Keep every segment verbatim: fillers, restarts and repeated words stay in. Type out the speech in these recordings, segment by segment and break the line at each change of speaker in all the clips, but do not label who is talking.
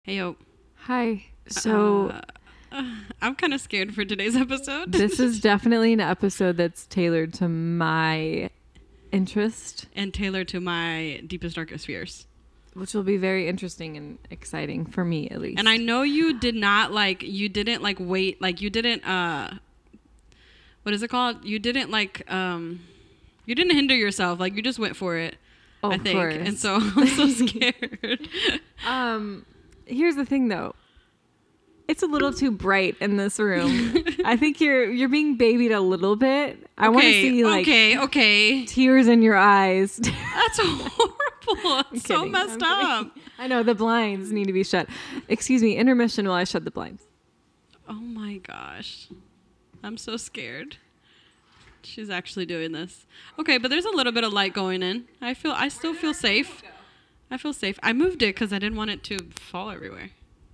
Hey, yo.
Hi. So
uh, uh, I'm kind of scared for today's episode.
This is definitely an episode that's tailored to my interest.
And tailored to my deepest, darkest fears.
Which will be very interesting and exciting for me, at least.
And I know you did not, like, you didn't, like, wait, like, you didn't, uh, what is it called? You didn't, like, um, you didn't hinder yourself. Like, you just went for it,
oh,
I think.
Of course.
And so I'm so scared.
um... Here's the thing, though. It's a little too bright in this room. I think you're you're being babied a little bit. I
okay,
want to see like
okay, okay.
tears in your eyes.
That's horrible. It's so
kidding.
messed
I'm
up.
kidding. I know the blinds need to be shut. Excuse me, intermission while I shut the blinds.
Oh my gosh. I'm so scared. She's actually doing this. Okay, but there's a little bit of light going in. I feel I still feel safe. I feel safe. I moved it because I didn't want it to fall everywhere.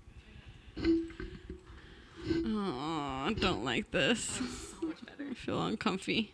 Oh, I don't like this. So much better. I feel uncomfy.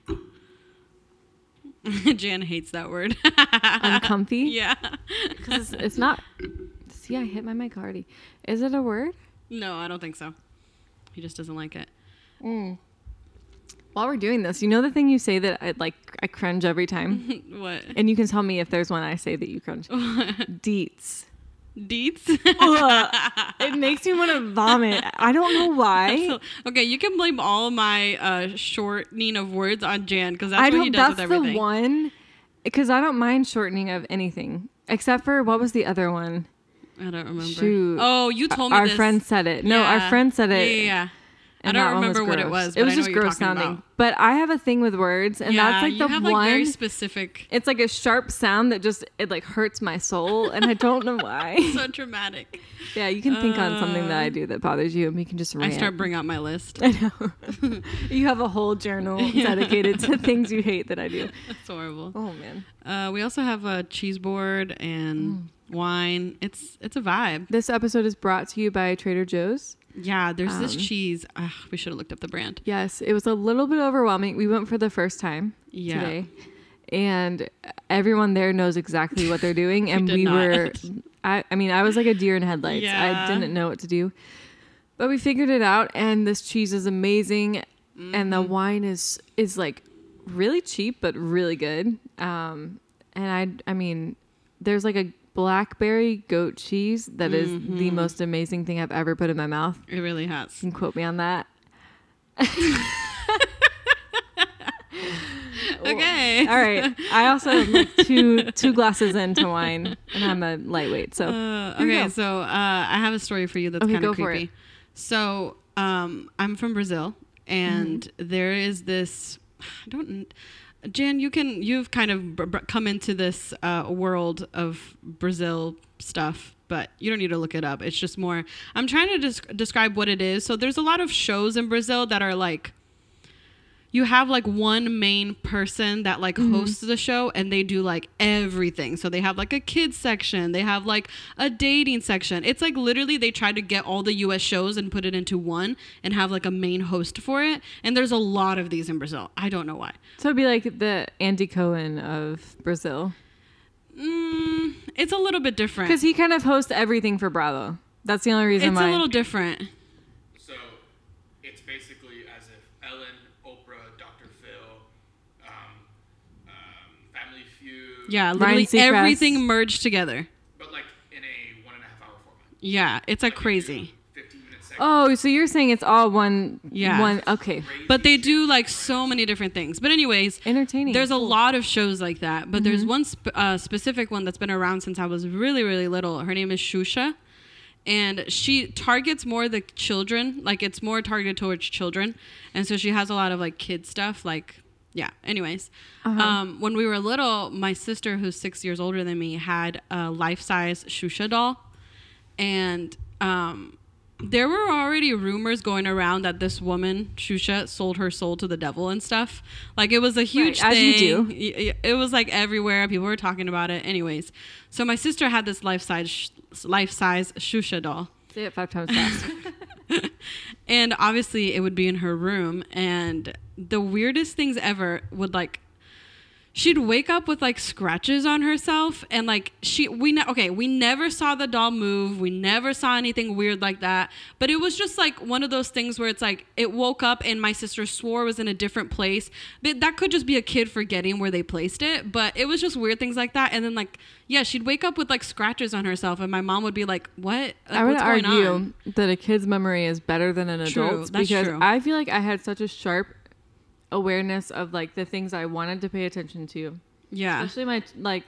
Jan hates that word.
Uncomfy?
Yeah.
Because it's, it's not... See, I hit my mic already. Is it a word?
No, I don't think so. He just doesn't like it.
Mm. While we're doing this, you know the thing you say that I like I cringe every time?
What?
And you can tell me if there's one I say that you cringe. Deets.
Deets?
It makes me want to vomit. I don't know why.
So, okay, you can blame all my uh, shortening of words on Jan because that's
I
what
don't,
he does
that's
with everything.
the one, because I don't mind shortening of anything. Except for, what was the other one?
I don't remember.
Shoot.
Oh, you told me
Our
this.
friend said it. No,
Yeah.
our friend said it.
Yeah, yeah, yeah. I
And
don't
that one
remember what it
gross.
was,
It
but
was
I know
just
what you're
gross
talking
sounding.
about.
But I have a thing with words, and
Yeah,
that's like
you
the
have,
one.
like, very specific.
It's like a sharp sound that just it like hurts my soul, and I don't know why.
So dramatic.
Yeah, you can think on something that I
Uh,
do that bothers you, and we can just rant.
I start bringing out my list.
I know. You have a whole journal dedicated to things you hate that I do.
That's horrible.
Oh man.
Uh, we also have a cheese board and
Mm.
wine. It's it's a vibe.
This episode is brought to you by Trader Joe's.
Yeah, there's this
Um,
cheese. Ugh, we should have looked up the brand.
Yes, it was a little bit overwhelming. We went for the first time
Yeah.
today, and everyone there knows exactly what they're doing. And
did
we
not.
were, I, I mean, I was like a deer in headlights.
Yeah.
I didn't know what to do, but we figured it out. And this cheese is amazing,
Mm-hmm.
and the wine is is like really cheap but really good. Um, and I, I mean, there's like a blackberry goat cheese that is
Mm-hmm.
the most amazing thing I've ever put in my mouth.
It really has.
You can quote me on that.
Okay.
All right. I also have like two two glasses into wine, and I'm a lightweight. So
Uh,
here you
okay,
go.
so uh, I have a story for you that's
Okay,
kind
go
of
for
creepy.
it.
So um, I'm from Brazil, and
Mm-hmm.
there is this. I don't. Jan, you can. You've kind of br- br- come into this uh, world of Brazil stuff, but you don't need to look it up. It's just more. I'm trying to des- describe what it is. So there's a lot of shows in Brazil that are like. You have like one main person that like
Mm-hmm.
hosts the show, and they do like everything. So they have like a kids section. They have like a dating section. It's like literally they try to get all the U S shows and put it into one and have like a main host for it. And there's a lot of these in Brazil. I don't know why.
So it'd be like the Andy Cohen of Brazil,
Mm, it's a little bit different.
because he kind of hosts everything for Bravo. That's the only reason
It's
why.
a little different.
So it's basically as if Ellen, Oprah, Doctor Phil, um, um, Family Feud,
Yeah,
Ryan
literally
Seacrest.
everything merged together.
but like in a one and a half hour format.
Yeah, it's like
Like, they
crazy.
do fifteen minute segments.
Oh, so you're saying it's all one?
Yeah.
One. Okay.
But they do like so many different things. But anyways,
Entertaining.
there's a
Cool.
lot of shows like that. But there's
Mm-hmm.
one sp- uh, specific one that's been around since I was really, really little. Her name is Shusha. And she targets more the children. Like, it's more targeted towards children. And so she has a lot of, like, kid stuff. Like, yeah. Anyways.
Uh-huh.
Um, when we were little, my sister, who's six years older than me, had a life-size Shusha doll. And um, there were already rumors going around that this woman, Shusha, sold her soul to the devil and stuff. Like, it was a huge
Right, as you
thing.
do.
Y- y- It was, like, everywhere. People were talking about it. Anyways. So my sister had this life-size sh- life-size Shusha doll.
Say it five times fast.
And obviously it would be in her room, and the weirdest things ever would like she'd wake up with like scratches on herself, and like she we ne- okay we never saw the doll move, we never saw anything weird like that, but it was just like one of those things where it's like it woke up and my sister swore it was in a different place, but that could just be a kid forgetting where they placed it, but it was just weird things like that. And then like yeah, she'd wake up with like scratches on herself, and my mom would be like, what, like,
I would
what's going
argue
on?
that a kid's memory is better than an
True,
adult's,
that's
because
true.
I feel like I had such a sharp awareness of like the things I wanted to pay attention to.
Yeah,
Especially my like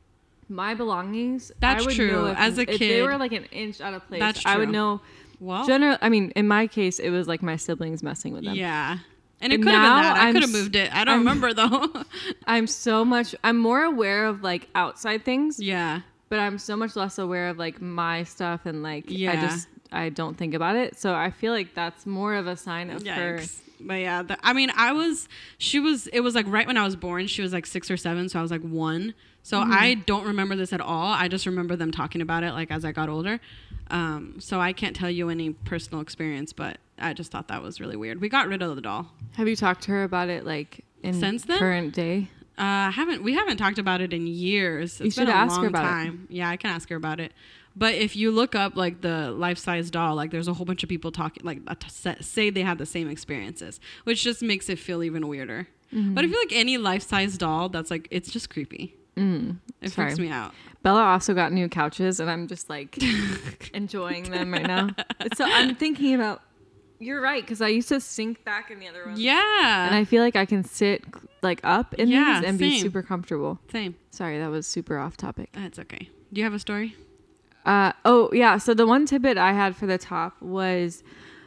my belongings.
That's
I would
true.
know if,
As a
if they
kid-
were like an inch out of place,
That's
I would
true.
know.
well
General, I mean, in my case, it was like my siblings messing with them.
yeah, and it
But
could have been
now
that. I
I'm
could have
s-
moved it. I don't
I'm-
remember though.
I'm so much. I'm more aware of like outside things,
Yeah.
but I'm so much less aware of like my stuff, and like I
Yeah.
just I don't think about it. So I feel like that's more of a sign of her.
Yikes. But yeah, the, I mean, I was, she was, it was like right when I was born, she was like six or seven. So I was like one. So
Mm-hmm.
I don't remember this at all. I just remember them talking about it like as I got older. Um, so I can't tell you any personal experience, but I just thought that was really weird. We got rid of the doll.
Have you talked to her about it like in
Since then?
current day?
Uh, haven't, we haven't talked about it in years. It's
You should
been a
ask her
long
about it.
time. Yeah, I can ask her about it. But if you look up like the life-size doll, like there's a whole bunch of people talking, like uh, t- sa- say they had the same experiences, which just makes it feel even weirder.
Mm-hmm.
But I feel like any life-size doll, that's like, it's just creepy.
Mm,
It
sorry.
freaks me out.
Bella also got new couches, and I'm just like enjoying them right now. So I'm thinking about. You're right, because I used to sink back in the other room.
Yeah.
And I feel like I can sit like up in
Yeah,
these and be
same.
super comfortable.
Same.
Sorry, that was super off topic.
That's okay. Do you have a story?
Uh, oh, yeah. So the one tidbit I had for the top was,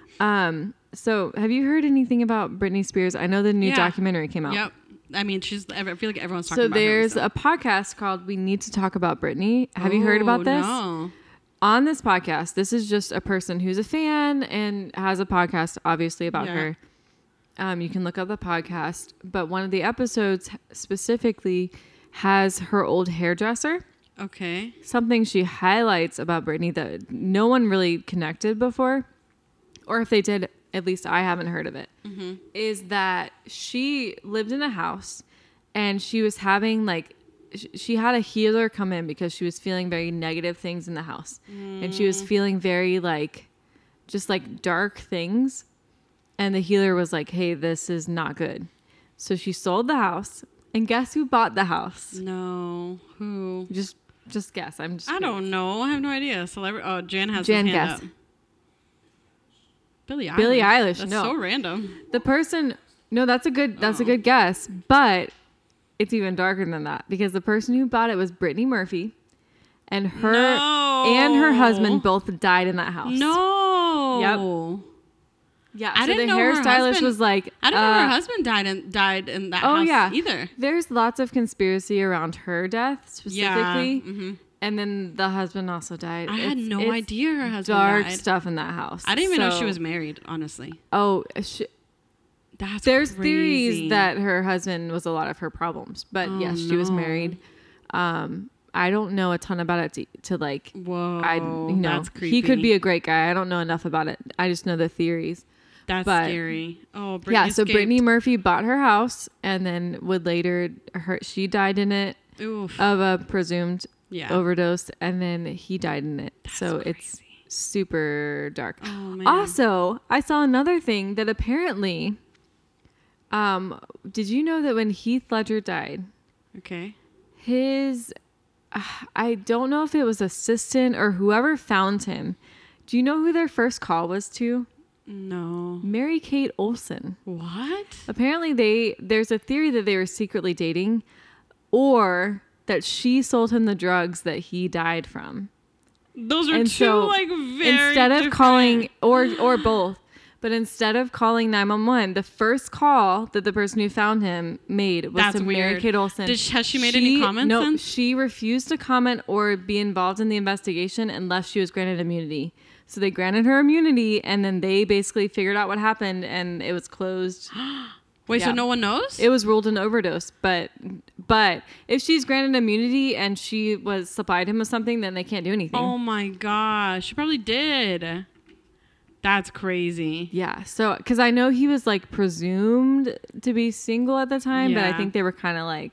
um, so have you heard anything about Britney Spears? I know the new
Yeah.
documentary came out.
Yep. I mean, she's, I feel like everyone's talking
So
about her.
there's
so.
a podcast called We Need to Talk About Britney. Have you heard about
Oh,
this?
No.
On this podcast, this is just a person who's a fan and has a podcast, obviously, about
Yeah.
her. Um, you can look up the podcast, but one of the episodes specifically has her old hairdresser.
Okay.
Something she highlights about Britney that no one really connected before, or if they did, at least I haven't heard of it,
Mm-hmm.
is that she lived in a house and she was having like, sh- she had a healer come in because she was feeling very negative things in the house. And she
Mm.
was feeling very like, just like dark things. And the healer was like, hey, this is not good. So she sold the house. And guess who bought the house?
No. Who?
Just just guess. I'm just
I
kidding.
don't know. I have no idea. Celebrity. Oh, Jan has
Jan,
his hand
guess.
up. Billie Eilish.
Billie Eilish,
That's
no.
so random.
The person, no, that's a good, that's a
Oh.
good guess, but it's even darker than that because the person who bought it was Brittany Murphy, and her
No.
and her husband both died in that house.
No.
Yeah.
I
so
didn't
the
know her
hairstylist
husband-
was like,
I didn't know
uh,
her husband died in died in that
Oh
house
yeah,
either.
There's lots of conspiracy around her death specifically,
Yeah. hmm
and then the husband also died.
I had
It's-
no
it's
idea her husband
Dark
died.
stuff in that house.
I didn't even know she
So-
was married. Honestly,
Oh, sh-
that's
there's
crazy.
theories that her husband was a lot of her problems, but
Oh,
yes, she was
no.
married. Um, I don't know a ton about it to, to like.
Whoa,
I you know
that's creepy.
he could be a great guy. I don't know enough about it. I just know the theories.
That's
but-
scary. Oh, Britney
yeah, so
escaped.
Brittany Murphy bought her house and then would later her she died in it
Oof.
of a presumed
yeah.
overdose, and then he died in it.
That's
so it's
crazy.
super dark.
Oh man.
Also, I saw another thing that apparently, um, did you know that when Heath Ledger died,
Okay.
his, uh, I don't know if it was assistant or whoever found him. Do you know who their first call was to?
No.
Mary Kate Olsen.
What?
Apparently, they there's a theory that they were secretly dating, or that she sold him the drugs that he died from.
Those are
And
two
so,
like very
Instead of
different-
calling or or both, but instead of calling nine one one, the first call that the person who found him made was
That's
to Mary
weird.
Kate Olsen.
Did she- has she made any comments
No,
since?
she refused to comment or be involved in the investigation unless she was granted immunity. So they granted her immunity, and then they basically figured out what happened, and it was closed.
Wait, so
Yeah.
no one knows?
It was ruled an overdose, but but if she's granted immunity and she was supplied him with something, then they can't do anything.
Oh my gosh, she probably did. That's crazy.
Yeah, so because I know he was like presumed to be single at the time, but I
Yeah.
think they were kind of like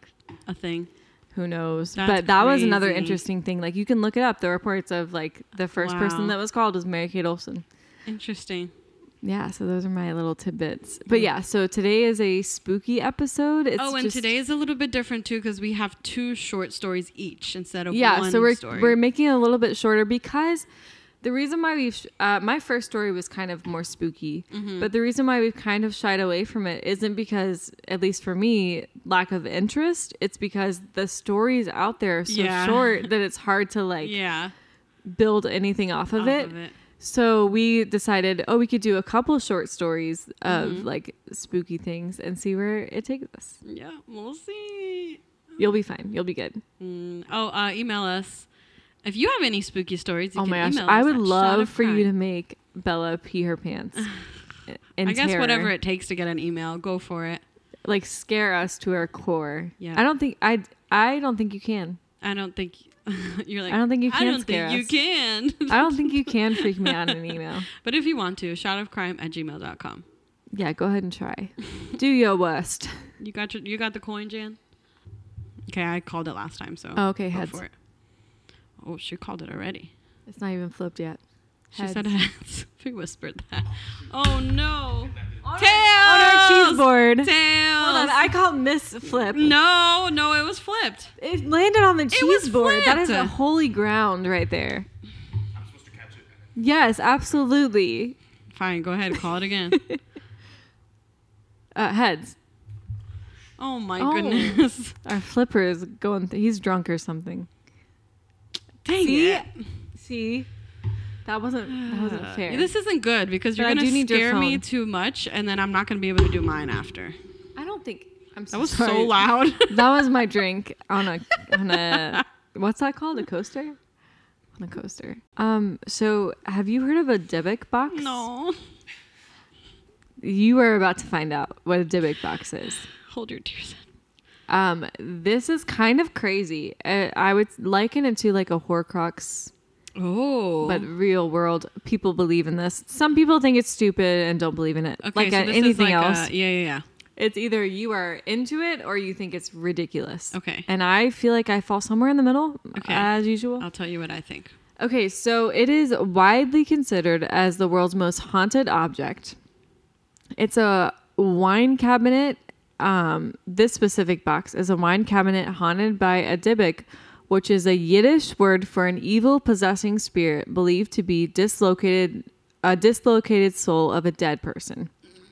a thing.
Who knows?
That's
but that was another
crazy.
interesting thing. Like you can look it up. The reports of like the first
Wow.
person that was called was Mary Kate Olsen.
Interesting.
Yeah, so those are my little tidbits. But yeah, so today is a spooky episode. It's
oh, and
just,
today is a little bit different too because we have two short stories each instead of
yeah,
one
so we're
story.
we're making it a little bit shorter because the reason why we've uh, my first story was kind of more spooky,
Mm-hmm.
but the reason why we've kind of shied away from it isn't because, at least for me, lack of interest. It's because the stories out there are so
Yeah.
short that it's hard to like
yeah,
build anything off of
off
it.
of it.
So we decided, oh, we could do a couple short stories of
Mhm.
like spooky things and see where it takes us.
Yeah, we'll see.
You'll be fine. You'll be good.
Mm, oh, uh, email us if you have any spooky stories. You
Oh
can
my gosh,
email
I
us
would
at
love
Shot
for
of
you to
Crime.
make Bella pee her pants. in
I guess
terror.
whatever it takes to get an email, go for it.
Like scare us to our core.
Yeah.
I don't think I. I don't think you can.
I don't think you're like.
I don't think you
I
can
don't
scare
think
us.
you can.
I don't think you can freak me out in an email.
But if you want to, shotofcrime at gmail dot com.
Yeah, go ahead and try. Do your worst.
You got your, you got the coin, Jan? Okay, I called it last time, so
Oh, okay,
go
heads.
for it. Oh, she called it already.
It's not even flipped yet.
She
Heads.
said heads. We whispered that. Oh no.
On
Tails!
our cheese board.
Tails.
Hold on, I call Miss Flip.
No, no, it was flipped.
It landed on the
was
cheese board. That is a
flipped.
holy ground right there.
I'm supposed to catch it. And
Yes, absolutely.
Fine, go ahead, call it again.
Uh, heads.
Oh my
Oh.
goodness.
Our flipper is going. Th- he's drunk or something.
Dang
See?
it.
See, that wasn't that wasn't
Uh,
fair.
This isn't good because
But
you're
I
gonna
do need your
scare me
phone.
too much, and then I'm not gonna be able to do mine after.
I don't think I'm. So
That was
sorry.
so loud.
That was my drink on a on a what's that called? A coaster? On a coaster. Um. So, have you heard of a Dybbuk box?
No.
You are about to find out what a Dybbuk box is.
Hold your tears in.
Um. This is kind of crazy. Uh, I would liken it to like a Horcrux,
Oh.
but real world. People believe in this. Some people think it's stupid and don't believe in it.
okay,
like
so
uh,
this is
anything
like
else.
A, yeah, yeah, yeah.
It's either you are into it or you think it's ridiculous.
Okay.
And I feel like I fall somewhere in the middle,
Okay.
as usual.
I'll tell you what I think.
Okay, so it is widely considered as the world's most haunted object. It's a wine cabinet. Um, this specific box is a wine cabinet haunted by a Dybbuk, which is a Yiddish word for an evil possessing spirit believed to be dislocated, a dislocated soul of a dead person.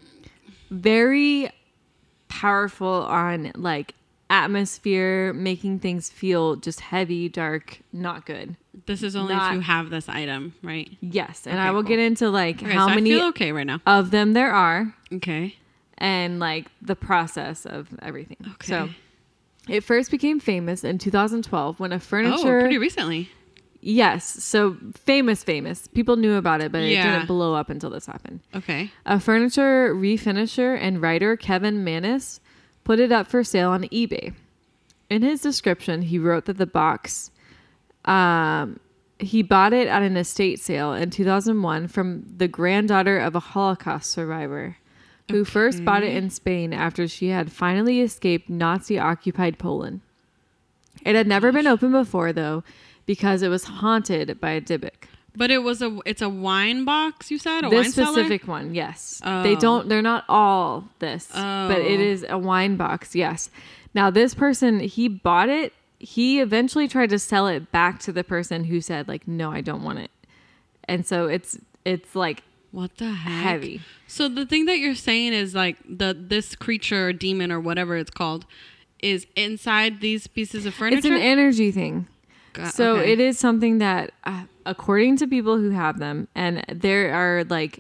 Very powerful on like atmosphere, making things feel just heavy, dark, not good.
This is only
Not-
if you have this item, right?
Yes, and
Okay,
I will
cool.
get into like
Okay,
how
so
many
I feel okay right now.
of them there are
Okay.
and like the process of everything.
Okay.
So it first became famous in two thousand twelve when a
Oh,
furniture
pretty recently.
Yes, so famous famous. People knew about it, but it
Yeah.
didn't blow up until this happened.
Okay.
A furniture refinisher and writer, Kevin Manis, put it up for sale on eBay. In his description, he wrote that the box, um, he bought it at an estate sale in two thousand one from the granddaughter of a Holocaust survivor who first bought it in Spain after she had finally escaped Nazi-occupied Poland. It had never been opened before, though, because it was haunted by a Dybbuk.
But it was a it's a wine box, you said? A
This
wine cellar?
specific one, yes.
Oh.
They don't, they're not all this, but it
Oh.
is a wine box, yes. Now, this person, he bought it. He eventually tried to sell it back to the person who said, like, no, I don't want it. And so it's, it's like
What the heck?
heavy.
So the thing that you're saying is like the this creature or demon or whatever it's called is inside these pieces of furniture?
It's an energy thing.
Got-
So
okay.
it is something that, uh, according to people who have them, and there are like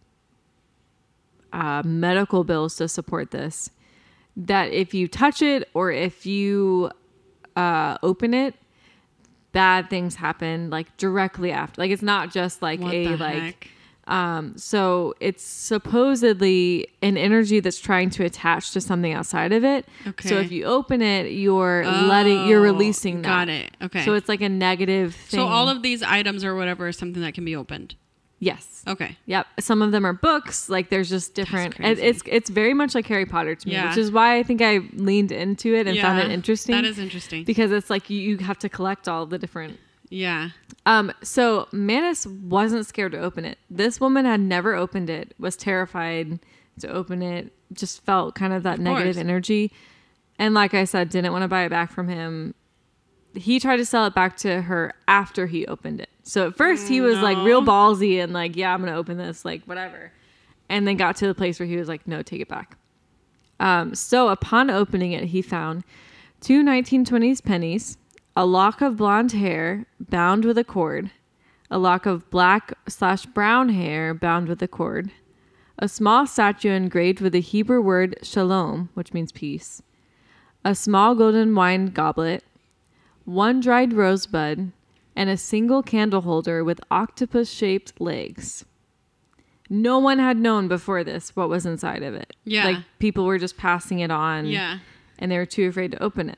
uh, medical bills to support this, that if you touch it or if you uh, open it, bad things happen like directly after. Like it's not just like
What
a
the
like.
heck?
Um, so it's supposedly an energy that's trying to attach to something outside of it.
Okay.
So if you open it, you're letting, you're
Oh,
releasing that.
Got it. Okay.
So it's like a negative thing.
So all of these items or whatever is something that can be opened.
Yes.
Okay.
Yep. Some of them are books. Like there's just different.
That's
It,
crazy.
it's it's very much like Harry Potter to me,
Yeah.
which is why I think I leaned into it and found
Yeah,
it interesting.
That is interesting.
because it's like you, you have to collect all the different.
Yeah.
Um. So Manus wasn't scared to open it. This woman had never opened it. Was terrified to open it. Just felt kind of that
Of
negative
course.
energy, and like I said, didn't want to buy it back from him. He tried to sell it back to her after he opened it. So at first he was like
No.
real ballsy and like, yeah, I'm going to open this, like whatever. And then got to the place where he was like, no, take it back. Um, so upon opening it, he found two nineteen twenties pennies, a lock of blonde hair bound with a cord, a lock of black slash brown hair bound with a cord, a small statue engraved with the Hebrew word shalom, which means peace, a small golden wine goblet, one dried rosebud, and a single candle holder with octopus-shaped legs. No one had known before this what was inside of it.
Yeah.
Like, people were just passing it on.
Yeah.
And they were too afraid to open it.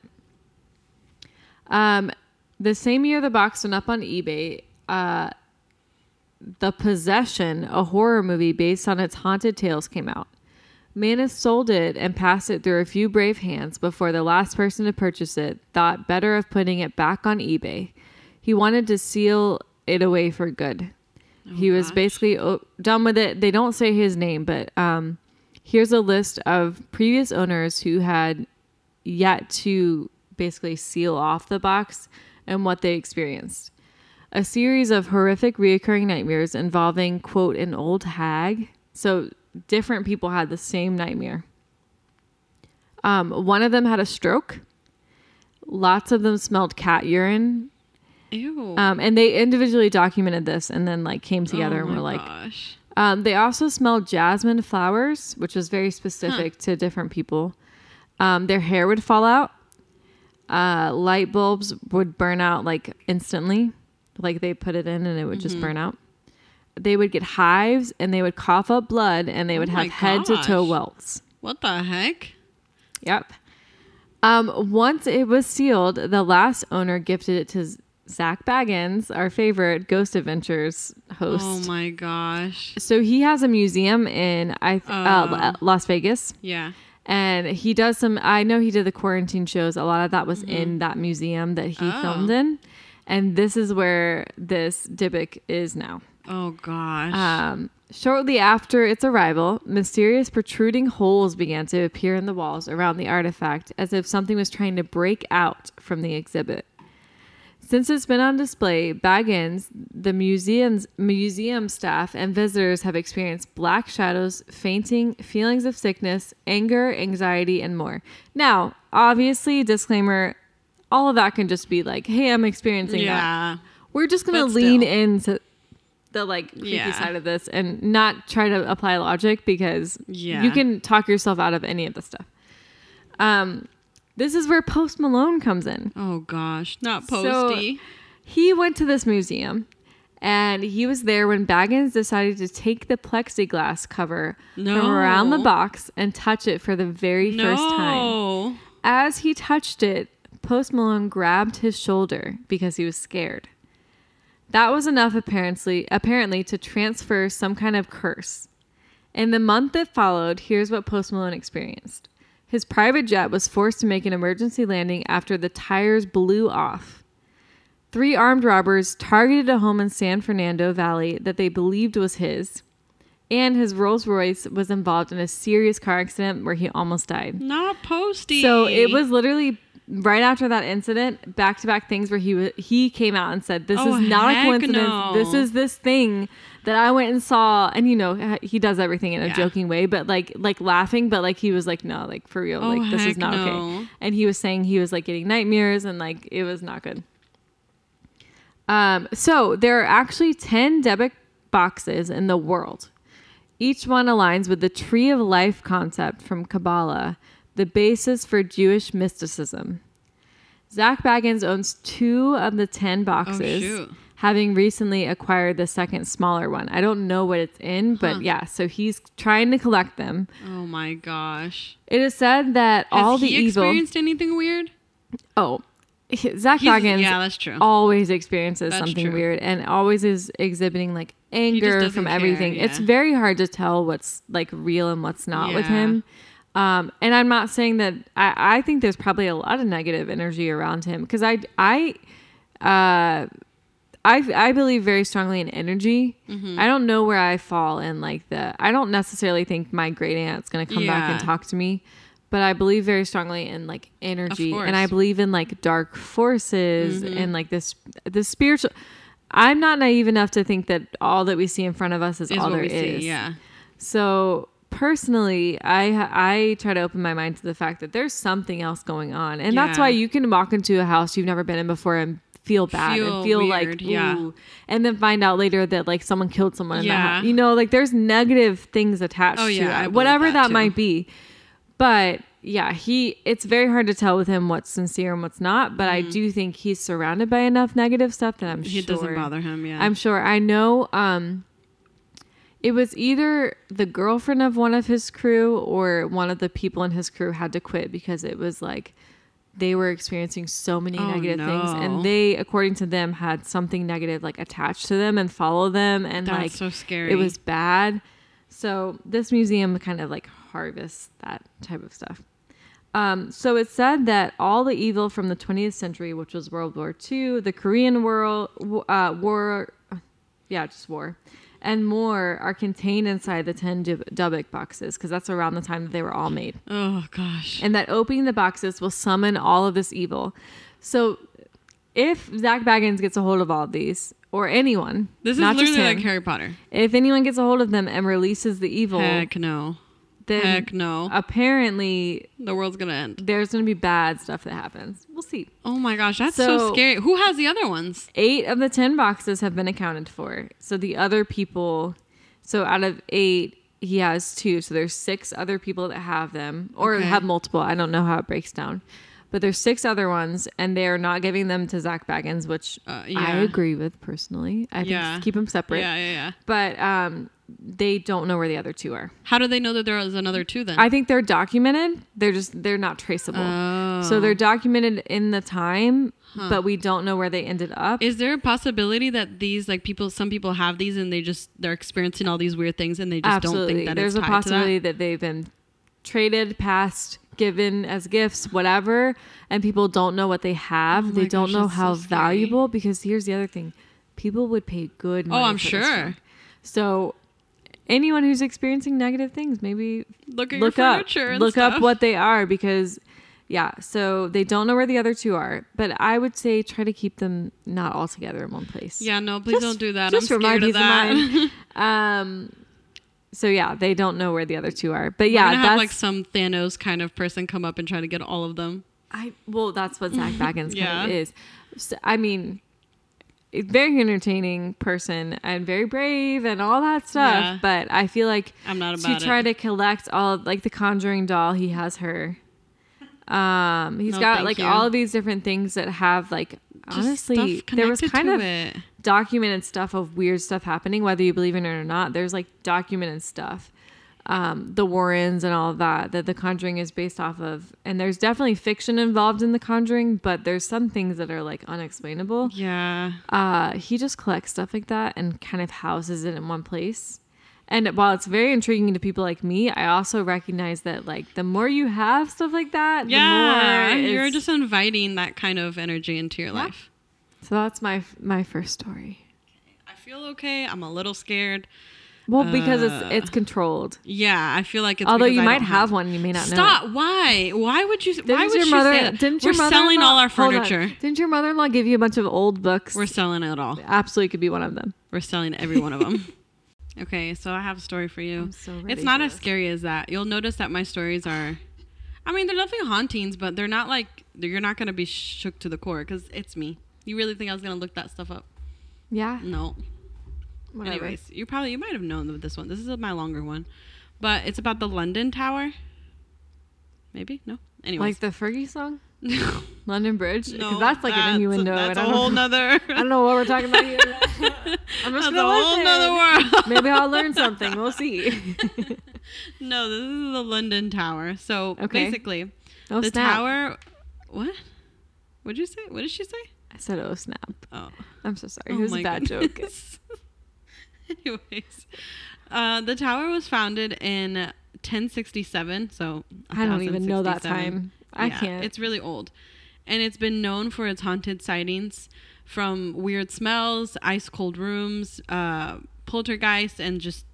Um, the same year the box went up on eBay, uh, The Possession, a horror movie based on its haunted tales, came out. Manus sold it and passed it through a few brave hands before the last person to purchase it thought better of putting it back on eBay. He wanted to seal it away for good.
Oh,
he was
gosh.
basically o- done with it. They don't say his name, but um, here's a list of previous owners who had yet to basically seal off the box and what they experienced. A series of horrific reoccurring nightmares involving, quote, an old hag. So different people had the same nightmare. Um, one of them had a stroke. Lots of them smelled cat urine.
Ew.
Um, and they individually documented this and then like came together
oh
and
my
were like,
gosh.
um, they also smelled jasmine flowers, which was very specific to different people. Um, their hair would fall out. Uh, light bulbs would burn out like instantly. Like they put it in and it would just burn out. They would get hives and they would cough up blood and they would
Oh
have
my
head to toe
gosh.
welts.
What the heck?
Yep. Um, once it was sealed, the last owner gifted it to Zach Baggins, our favorite Ghost Adventures host.
Oh my gosh.
So he has a museum in I th- uh,
Oh.
La- Las Vegas,
Yeah.
and he does some. I know he did the quarantine shows. A lot of that was in that museum that he
Oh.
filmed in, and this is where this Dybbuk is now.
Oh gosh.
Um, shortly after its arrival, mysterious protruding holes began to appear in the walls around the artifact, as if something was trying to break out from the exhibit. Since it's been on display, Baggins, the museum's museum staff, and visitors have experienced black shadows, fainting, feelings of sickness, anger, anxiety, and more. Now, obviously, disclaimer, all of that can just be like, hey, I'm experiencing that.
yeah.
We're just going
But
to lean
still.
into the like creepy
Yeah.
side of this and not try to apply logic, because
Yeah.
you can talk yourself out of any of this stuff. Um, this is where Post Malone comes in.
Oh gosh. Not
So-
Posty.
He went to this museum and he was there when Baggins decided to take the plexiglass cover
No.
from around the box and touch it for the very
no.
first time. As he touched it, Post Malone grabbed his shoulder because he was scared. That was enough apparently apparently to transfer some kind of curse. In the month that followed, here's what Post Malone experienced. His private jet was forced to make an emergency landing after the tires blew off. Three armed robbers targeted a home in San Fernando Valley that they believed was his, and his Rolls Royce was involved in a serious car accident where he almost died.
Not Posty.
So it was literally right after that incident, back-to-back things where he w- he came out and said, this
Oh,
is not a
heck
coincidence.
no.
This is this thing that I went and saw. And, you know, he does everything in a
Yeah.
joking way, but like like laughing. But like he was like, no, like for real.
Oh,
like this is
heck
not
no.
okay. And he was saying he was like getting nightmares and like it was not good. Um, so there are actually ten Dybbuk boxes in the world. Each one aligns with the Tree of Life concept from Kabbalah, the basis for Jewish mysticism. Zach Baggins owns two of the ten boxes,
shoot.
having recently acquired the second smaller one. I don't know what it's in, but
Huh.
yeah, so he's trying to collect them.
Oh my gosh.
It is said that
Has
all the
he
evil...
experienced anything weird?
Oh, Zach
He's-
Baggins
yeah, that's true.
always experiences
That's
something
true.
weird and always is exhibiting like anger,
doesn't
from
care,
everything.
yeah.
It's very hard to tell what's like real and what's not with
Yeah.
him. Um, and I'm not saying that I, I think there's probably a lot of negative energy around him because I, I, uh, I, I believe very strongly in energy.
Mm-hmm.
I don't know where I fall in like the, I don't necessarily think my great aunt's going to come back and
Yeah.
talk to me, but I believe very strongly in like energy,
course.
and I believe in like dark forces
Mm-hmm.
and like this, this spiritual, I'm not naive enough to think that all that we see in front of us is,
Is
all
what
there
we
is.
see. Yeah.
So personally, I I try to open my mind to the fact that there's something else going on, and that's
Yeah.
why you can walk into a house you've never been in before and feel bad
Feel
and feel
weird,
like ooh,
yeah.
and then find out later that like someone killed someone in the
Yeah.
house. You know, like there's negative things attached
Oh,
to
yeah, I
it,
believe
whatever
that
that
too.
might be. But yeah, he it's very hard to tell with him what's sincere and what's not. But I do think he's surrounded by enough negative stuff that I'm
He
sure
doesn't bother him. Yeah.
I'm sure. I know um it was either the girlfriend of one of his crew or one of the people in his crew had to quit because it was like they were experiencing so many
Oh,
negative things,
no.
and they, according to them, had something negative like attached to them and follow them, and
That's
like
so scary.
it was bad. So this museum kind of like harvests that type of stuff. Um, so it said that all the evil from the twentieth century, which was World War Two, the Korean War, uh, war, yeah, just war, and more, are contained inside the ten Dub- Dubik boxes, because that's around the time that they were all made.
Oh gosh.
And that opening the boxes will summon all of this evil. So if Zach Baggins gets a hold of all of these, or anyone,
This is
not just
literally
him,
like Harry Potter.
if anyone gets a hold of them and releases the evil,
Heck no.
then
Heck no.
apparently
The world's gonna end.
there's going to be bad stuff that happens. We'll see.
Oh my gosh, that's so,
So-
scary. Who has the other ones?
Eight of the ten boxes have been accounted for. So the other people, so out of eight, he has two. So there's six other people that have them, or
Okay.
have multiple. I don't know how it breaks down. But there's six other ones, and they're not giving them to Zach Baggins, which
Uh,
I
yeah.
agree with personally. I think
Yeah.
just keep them separate.
Yeah, yeah, yeah.
But um, they don't know where the other two are.
How do they know that there is another two then?
I think they're documented. They're just they're not traceable.
Oh.
So they're documented in the time, but we don't know where they ended up.
Is there a possibility that these like people, some people have these and they just they're experiencing all these weird things and they just
Absolutely.
don't think that
There's
it's
a
tied to
possibility
that?
that? they've been traded, passed, given as gifts, whatever, and people don't know what they have.
Oh
they
my
don't
gosh,
know
that's so
how
scary.
valuable, because here's the other thing. People would pay good money.
Oh, I'm
for this
sure.
junk. So anyone who's experiencing negative things, maybe
Look at
look
your
up
furniture and
look
stuff.
up what they are, because yeah, so they don't know where the other two are, but I would say try to keep them not all together in one place.
Yeah, no, please
Just-
don't do that.
just
I'm
for my
scared of
peace of
that.
mind. um so yeah, they don't know where the other two are, but
We're
yeah,
gonna
that's
have like some Thanos kind of person come up and try to get all of them.
I well, that's what Zach Baggins
Yeah.
kind of is. So, I mean, a very entertaining person and very brave and all that stuff.
Yeah.
But I feel like
I'm not
to
about
try
it.
to collect all of, like the Conjuring doll, he has her. Um, he's
No,
got
thank
like
you.
all of these different things that have like
Just
honestly,
stuff
there was
connected
kind
to
of
it.
documented stuff of weird stuff happening, whether you believe in it or not. There's like documented stuff. Um, the Warrens and all of that that The Conjuring is based off of, and there's definitely fiction involved in The Conjuring, but there's some things that are like unexplainable.
Yeah.
Uh, he just collects stuff like that and kind of houses it in one place. And while it's very intriguing to people like me, I also recognize that like the more you have stuff like that,
Yeah.
the more
You're
it's-
just inviting that kind of energy into your
Yeah.
life.
So that's my my first story.
I feel okay. I'm a little scared.
Well, because
Uh,
it's it's controlled.
Yeah, I feel like it's
Although
because
you
I
might
don't
have one, you may not know.
Stop! Why? Why would you? Why
Didn't
would
your
you
mother?
say that?
Didn't
We're
your mother
selling all our
Hold on.
furniture.
Didn't your mother-in-law give you a bunch of old books?
We're selling it all.
Absolutely could be one of them.
We're selling every one of them. Okay, so I have a story for you.
I'm so ready
It's not
for
as
this.
scary as that. You'll notice that my stories are, I mean, they're definitely hauntings, but they're not like you're not gonna be shook to the core because it's me. You really think I was gonna look that stuff up?
Yeah.
No.
Whatever.
Anyways, you probably you might have known this one. This is my longer one, but it's about the London Tower. Maybe no. Anyways,
Like the Fergie song,
no,
London Bridge, because
no,
that's like an innuendo.
That's
and
a
I don't
whole
know-
nother.
I don't know what we're talking about here. I'm just
That's a
gonna
whole
listen.
nother world.
Maybe I'll learn something. We'll see.
No, this is the London Tower. So
Okay.
basically,
Oh
the
snap!
tower. What? What'd you say? What did she say?
I said, "Oh snap!"
Oh,
I'm so sorry.
oh
It was
my
a bad joke.
goodness. Anyways, uh, the tower was founded in ten sixty-seven. So
I don't even know that
one thousand sixty-seven.
time. I
Yeah,
can't.
It's really old. And it's been known for its haunted sightings from weird smells, ice cold rooms, uh, poltergeists, and just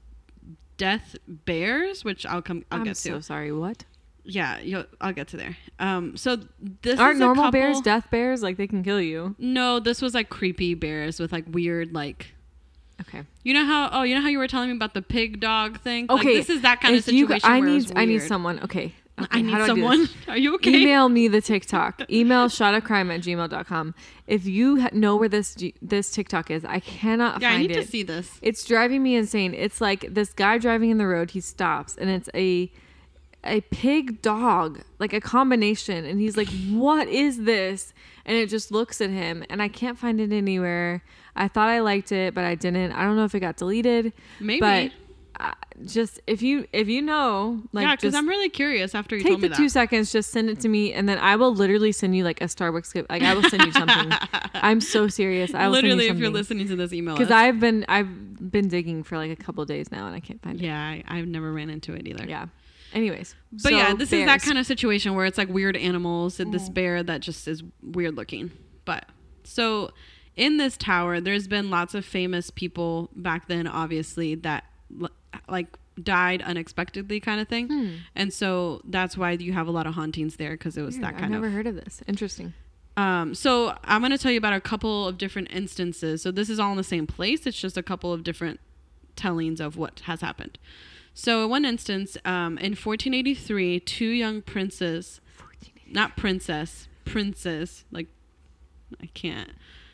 death bears, which I'll come. I'll
I'm
get
so
to.
sorry. What?
Yeah, you'll, I'll get to there. Um, so this
Aren't
is a
normal
couple,
bears death bears? Like they can kill you.
No, this was like creepy bears with like weird like.
Okay.
You know how? Oh, you know how you were telling me about the pig dog thing? Like,
Okay.
this is that kind of
If you-
situation.
I
where it
need.
was
I need
weird.
someone. Okay. Okay,
I need
how do I do
someone.
this?
Are you okay?
Email me the TikTok. Email shotofcrime at gmail dot com. If you ha- know where this G- this TikTok is, I cannot
Yeah, I
find
need
it.
to see this.
It's driving me insane. It's like this guy driving in the road. He stops, and it's a a pig dog, like a combination. And he's like, "What is this?" And it just looks at him, and I can't find it anywhere. I thought I liked it, but I didn't. I don't know if it got deleted.
Maybe.
But uh, just if you if you know, like,
Yeah, because
just
I'm really curious after you
take
told me
the
that.
two seconds, just send it to me, and then I will literally send you like a Starbucks gift. Like I will send you something. I'm so serious. I will
Literally,
send
if
you
you're
something.
listening to this, email
Because
us.
I've been I've been digging for like a couple days now, and I can't find it.
Yeah, I, I've never ran into it either.
Yeah. Anyways,
But yeah, this is that kind of situation where it's like weird animals and this bear that just is weird looking. But so in this tower, there's been lots of famous people back then, obviously, that l- like died unexpectedly kind of thing.
Hmm.
And so that's why you have a lot of hauntings there because it was
Weird.
that
I've
kind
never
of.
heard of this. Interesting.
Um, so I'm going to tell you about a couple of different instances. So this is all in the same place. It's just a couple of different tellings of what has happened. So in one instance, um, in fourteen eighty-three, two young princes, not princess, princes, like, I can't.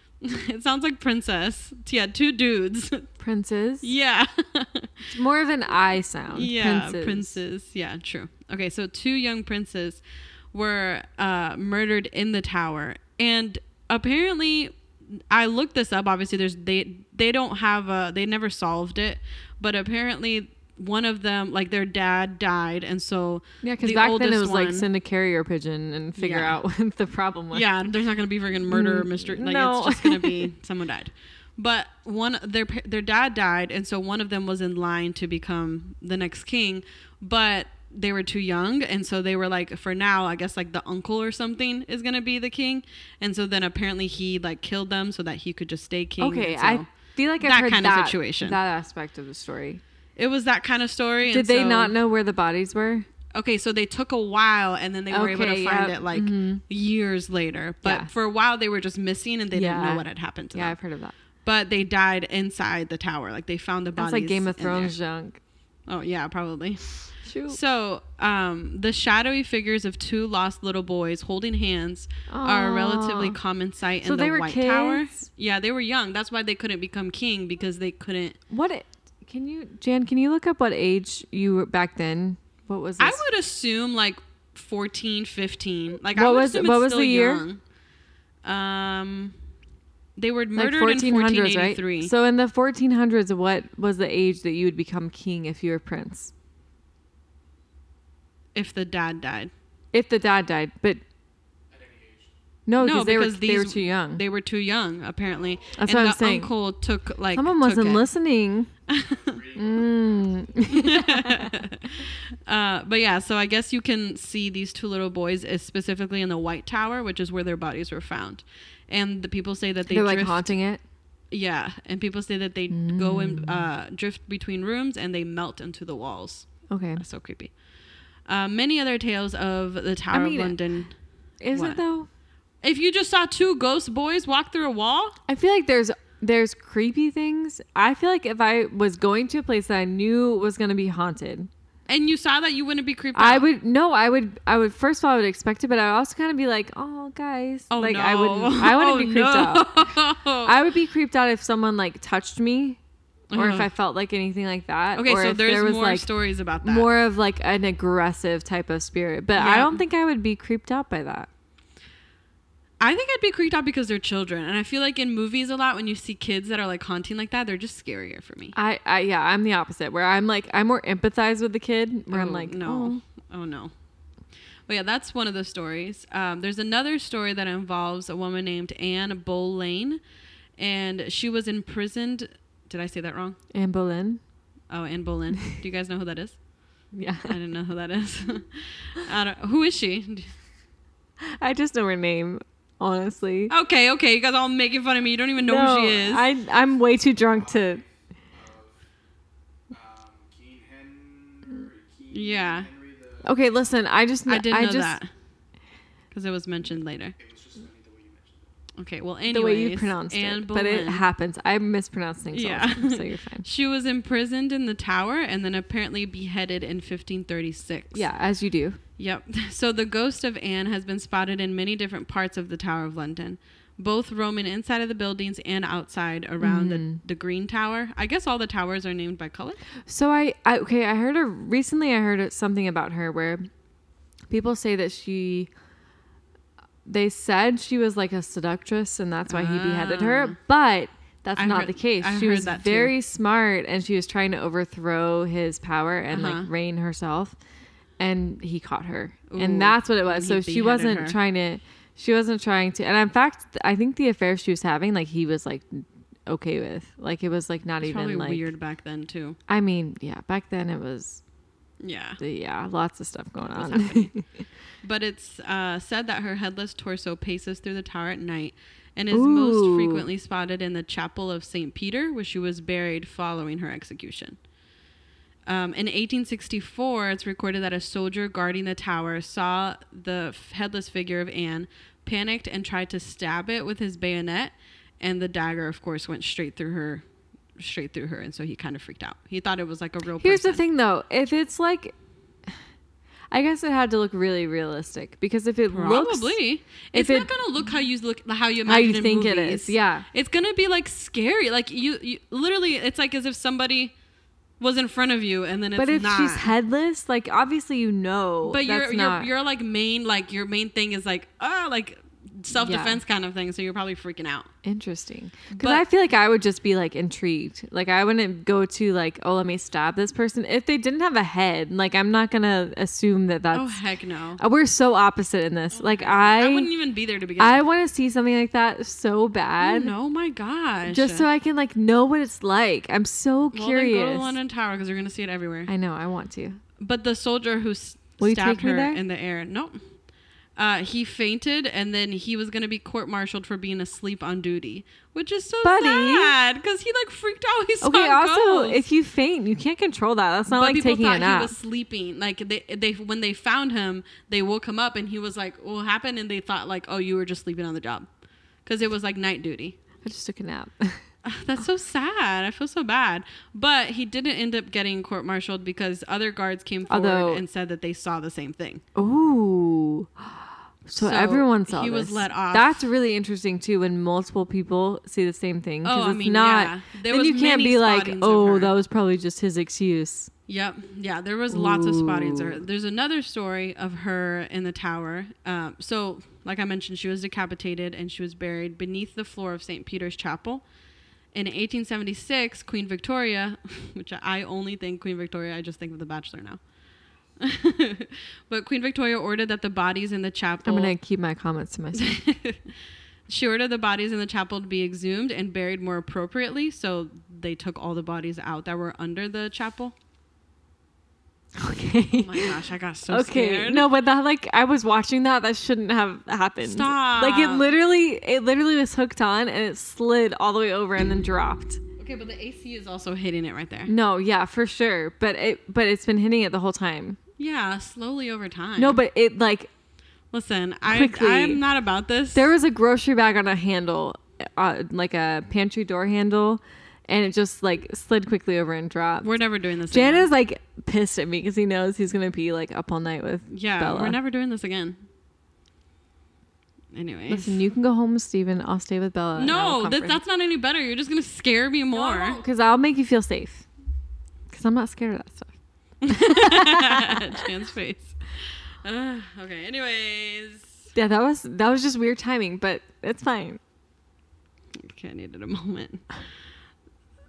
It sounds like princess. Yeah, two dudes.
Princes.
Yeah.
It's more of an I sound.
Yeah,
Princes.
princes. Yeah, true. Okay, so two young princes were uh, murdered in the tower, and apparently, I looked this up. Obviously, there's they they don't have a they never solved it, but apparently one of them, like their dad, died, and so
Yeah, because
the
back then it
oldest
was like
one-
send a carrier pigeon and figure
Yeah.
out what the problem was.
Yeah, there's not gonna be freaking murder or
Mm,
mystery. Like
no.
it's just gonna be someone died. But one their pa- their dad died, and so one of them was in line to become the next king, but they were too young, and so they were like, for now, I guess like the uncle or something is gonna be the king, and so then apparently he like killed them so that he could just stay king.
Okay,
and so
I feel like I've
that
heard
kind of
that,
situation.
that aspect of the story.
it was that kind of story.
Did
and
they
so-
not know where the bodies were?
Okay, so they took a while, and then they were able to
Okay,
find
yep,
it like
mhm.
years later. But
Yeah.
for a while, they were just missing, and they didn't
Yeah.
know what had happened to
Yeah,
them.
I've heard of that.
But they died inside the tower. Like they found the bodies.
That's like Game of
in there.
Thrones junk.
Oh yeah, probably.
Shoot.
So, um, the shadowy figures of two lost little boys holding hands are a relatively
Aw.
common sight
So
in
they
the
were
White Tower.
kids?
Yeah, they were young. That's why they couldn't become king because they couldn't.
What? It, can you, Jan? Can you look up what age you were back then? What was this?
I would assume like fourteen, fifteen. Like I
What
would
was-
assume
what
it's
was
still
the year?
young. Um, they were
like
murdered
fourteen
in
hundreds,
fourteen
right?
eighty-three.
So in the fourteen hundreds, what was the age that you would become king if you were prince?
If the dad died.
If the dad died, but
At any age.
no,
No,
because they were
because
they were
these-
too young.
They were too young, apparently.
That's
and
what I'm
the
saying.
uncle took like
Someone
took
wasn't
it.
listening.
Reading
Mm.
uh, but yeah, so I guess you can see these two little boys is specifically in the White Tower, which is where their bodies were found. And the people say that they
They're
drift,
like haunting it.
yeah, and people say that they go and uh, drift between rooms and they melt into the walls.
Okay,
That's so creepy. Uh, many other tales of the Tower
mean,
of London.
is
What?
it though?
If you just saw two ghost boys walk through a wall,
I feel like there's there's creepy things. I feel like if I was going to a place that I knew was going to be haunted,
and you saw that, you wouldn't be creeped out.
I would no, I would I would first of all I would expect it, but I would also kind of be like, oh guys,
Oh
like
no!
I wouldn't I wouldn't
Oh,
be creeped
no.
out. I would be creeped out if someone like touched me, or if
Uh-huh.
I felt like anything like that.
Okay,
or
so
if
there's
there was
more
like
stories about that.
more of like an aggressive type of spirit, but I
Yeah.
don't think I would be creeped out by that.
I think I'd be creeped out because they're children, and I feel like in movies a lot when you see kids that are like haunting like that, they're just scarier for me.
I, I yeah, I'm the opposite where I'm like I'm more empathize with the kid where I'm
Oh,
like
no,
oh.
oh no. But yeah, that's one of the stories. Um, there's another story that involves a woman named Anne Boleyn, and she was imprisoned Did I say that wrong?
Anne Boleyn.
Oh, Anne Boleyn. Do you guys know who that is?
Yeah.
I didn't know who that is. I don't, who is she?
I just know her name, honestly.
Okay, okay. You guys all making fun of me. You don't even know
No,
who she is.
I, I'm way too drunk to...
Um, King Henry, King
Yeah.
Henry the,
Okay, listen, I just...
I didn't know
just,
that. Because it was mentioned later.
it was just funny the way you mentioned it.
Okay, well, anyways.
the way you pronounced
Anne
it. But it
Boleyn.
happens. I mispronounce things all
Yeah.
the time, so you're fine.
She was imprisoned in the tower and then apparently beheaded in fifteen thirty-six.
Yeah, as you do.
Yep. So the ghost of Anne has been spotted in many different parts of the Tower of London, both roaming inside of the buildings and outside around
Mm.
the, the Green Tower. I guess all the towers are named by color.
So I, I okay, I heard her recently. I heard something about her where people say that she. They said she was like a seductress, and that's why he beheaded
Ah.
her. But that's
I
not
heard-
the case.
I
she
heard
was
that too.
very smart, and she was trying to overthrow his power and
Uh-huh.
like reign herself. And he caught her,
Ooh,
and that's what it
and
was.
he
So she
beheaded
wasn't
her.
trying to. She wasn't trying to. And in fact, I think the affair she was having, like he was like okay with. Like it was like not
It's
even
probably
like.
weird back then too.
I mean, yeah, back then it was.
Yeah.
Yeah, lots of stuff going
was
on.
happening. But it's uh, said that her headless torso paces through the tower at night and is most
Ooh.
frequently spotted in the chapel of Saint Peter, where she was buried following her execution. Um, in eighteen sixty-four, it's recorded that a soldier guarding the tower saw the f- headless figure of Anne, panicked, and tried to stab it with his bayonet, and the dagger, of course, went straight through her, straight through her, and so he kind of freaked out. He thought it was like a real
Here's
person.
the thing, though. If it's like, I guess it had to look really realistic because if it looks,
Probably. It's
if
not
it-
gonna look how you look, how you
how
imagine
you
in
think it
movies.
is, yeah.
It's gonna be like scary. Like you, you, literally, it's like as if somebody was in front of you, and then it's
But if
not.
she's headless, like obviously you know,
but
that's
your
not.
your your like main like your main thing is like ah like self defense kind of thing. So you're probably freaking out.
Interesting. Because
But-
I feel like I would just be like intrigued. Like I wouldn't go to like, oh, let me stab this person. If they didn't have a head, like I'm not going to assume that that's.
Oh heck no.
Uh, We're so opposite in this. Like I.
I wouldn't even be there to begin.
I
with.
want to see something like that so bad.
Oh my gosh.
Just so I can like know what it's like. I'm so
well,
curious.
Then go to the London Tower because you're gonna see it everywhere.
I know. I want to.
But the soldier who s-
Will you
stabbed
take me
her
there?
in the air, no. Uh, he fainted, and then he was going to be court-martialed for being asleep on duty, which is so
Buddy.
sad because he like freaked out. He saw
Okay. Also,
ghosts.
if you faint, you can't control that. That's not
but
like
people
taking
thought
a nap.
he was sleeping. Like they, they, when they found him, they woke him up, and he was like, "What happened?" And they thought like, "Oh, you were just sleeping on the job," because it was like night duty.
I just took a nap.
Ugh, that's so sad. I feel so bad. But he didn't end up getting court-martialed because other guards came forward
Although-
and said that they saw the same thing.
Ooh. So,
So
everyone saw
he was
this.
let off.
That's really interesting too when multiple people see the same thing. Because
Oh, I
it's
mean,
not.
yeah. There
Then
was
you can't
many
be like,
spottings of
oh,
her.
that was probably just his excuse.
Yep. Yeah, there was lots of spottings of her.
Ooh.
There's another story of her in the tower. Um, so, like I mentioned, she was decapitated and she was buried beneath the floor of Saint Peter's Chapel. In eighteen seventy-six, Queen Victoria, which I only think Queen Victoria, I just think of The Bachelor now. But Queen Victoria ordered that the bodies in the chapel...
I'm going to keep my comments to myself.
She ordered the bodies in the chapel to be exhumed and buried more appropriately. So they took all the bodies out that were under the chapel.
Okay.
Oh my gosh, I got so
okay.
scared.
No, but that like I was watching that. That shouldn't have happened.
Stop.
Like it literally, it literally was hooked on and it slid all the way over and then dropped.
Okay, but the A C is also hitting it right there.
No, yeah, for sure. But it, but it's been hitting it the whole time.
Yeah, slowly over time.
No, but it like
listen, I
Quickly.
I'm not about this.
there was a grocery bag on a handle, uh, like a pantry door handle, and it just like slid quickly over and dropped.
We're never doing this
Jan
again.
is like pissed at me because he knows he's gonna be like up all night with
Yeah,
Bella.
we're never doing this again. Anyways.
Listen, you can go home with Steven. I'll stay with Bella.
no, that, that's not any better. You're just gonna scare me more.
because I'll make you feel safe. Because I'm not scared of that stuff.
Jan's face. Uh, okay. Anyways,
Yeah, that was that was just weird timing, but it's fine.
okay, I needed a moment.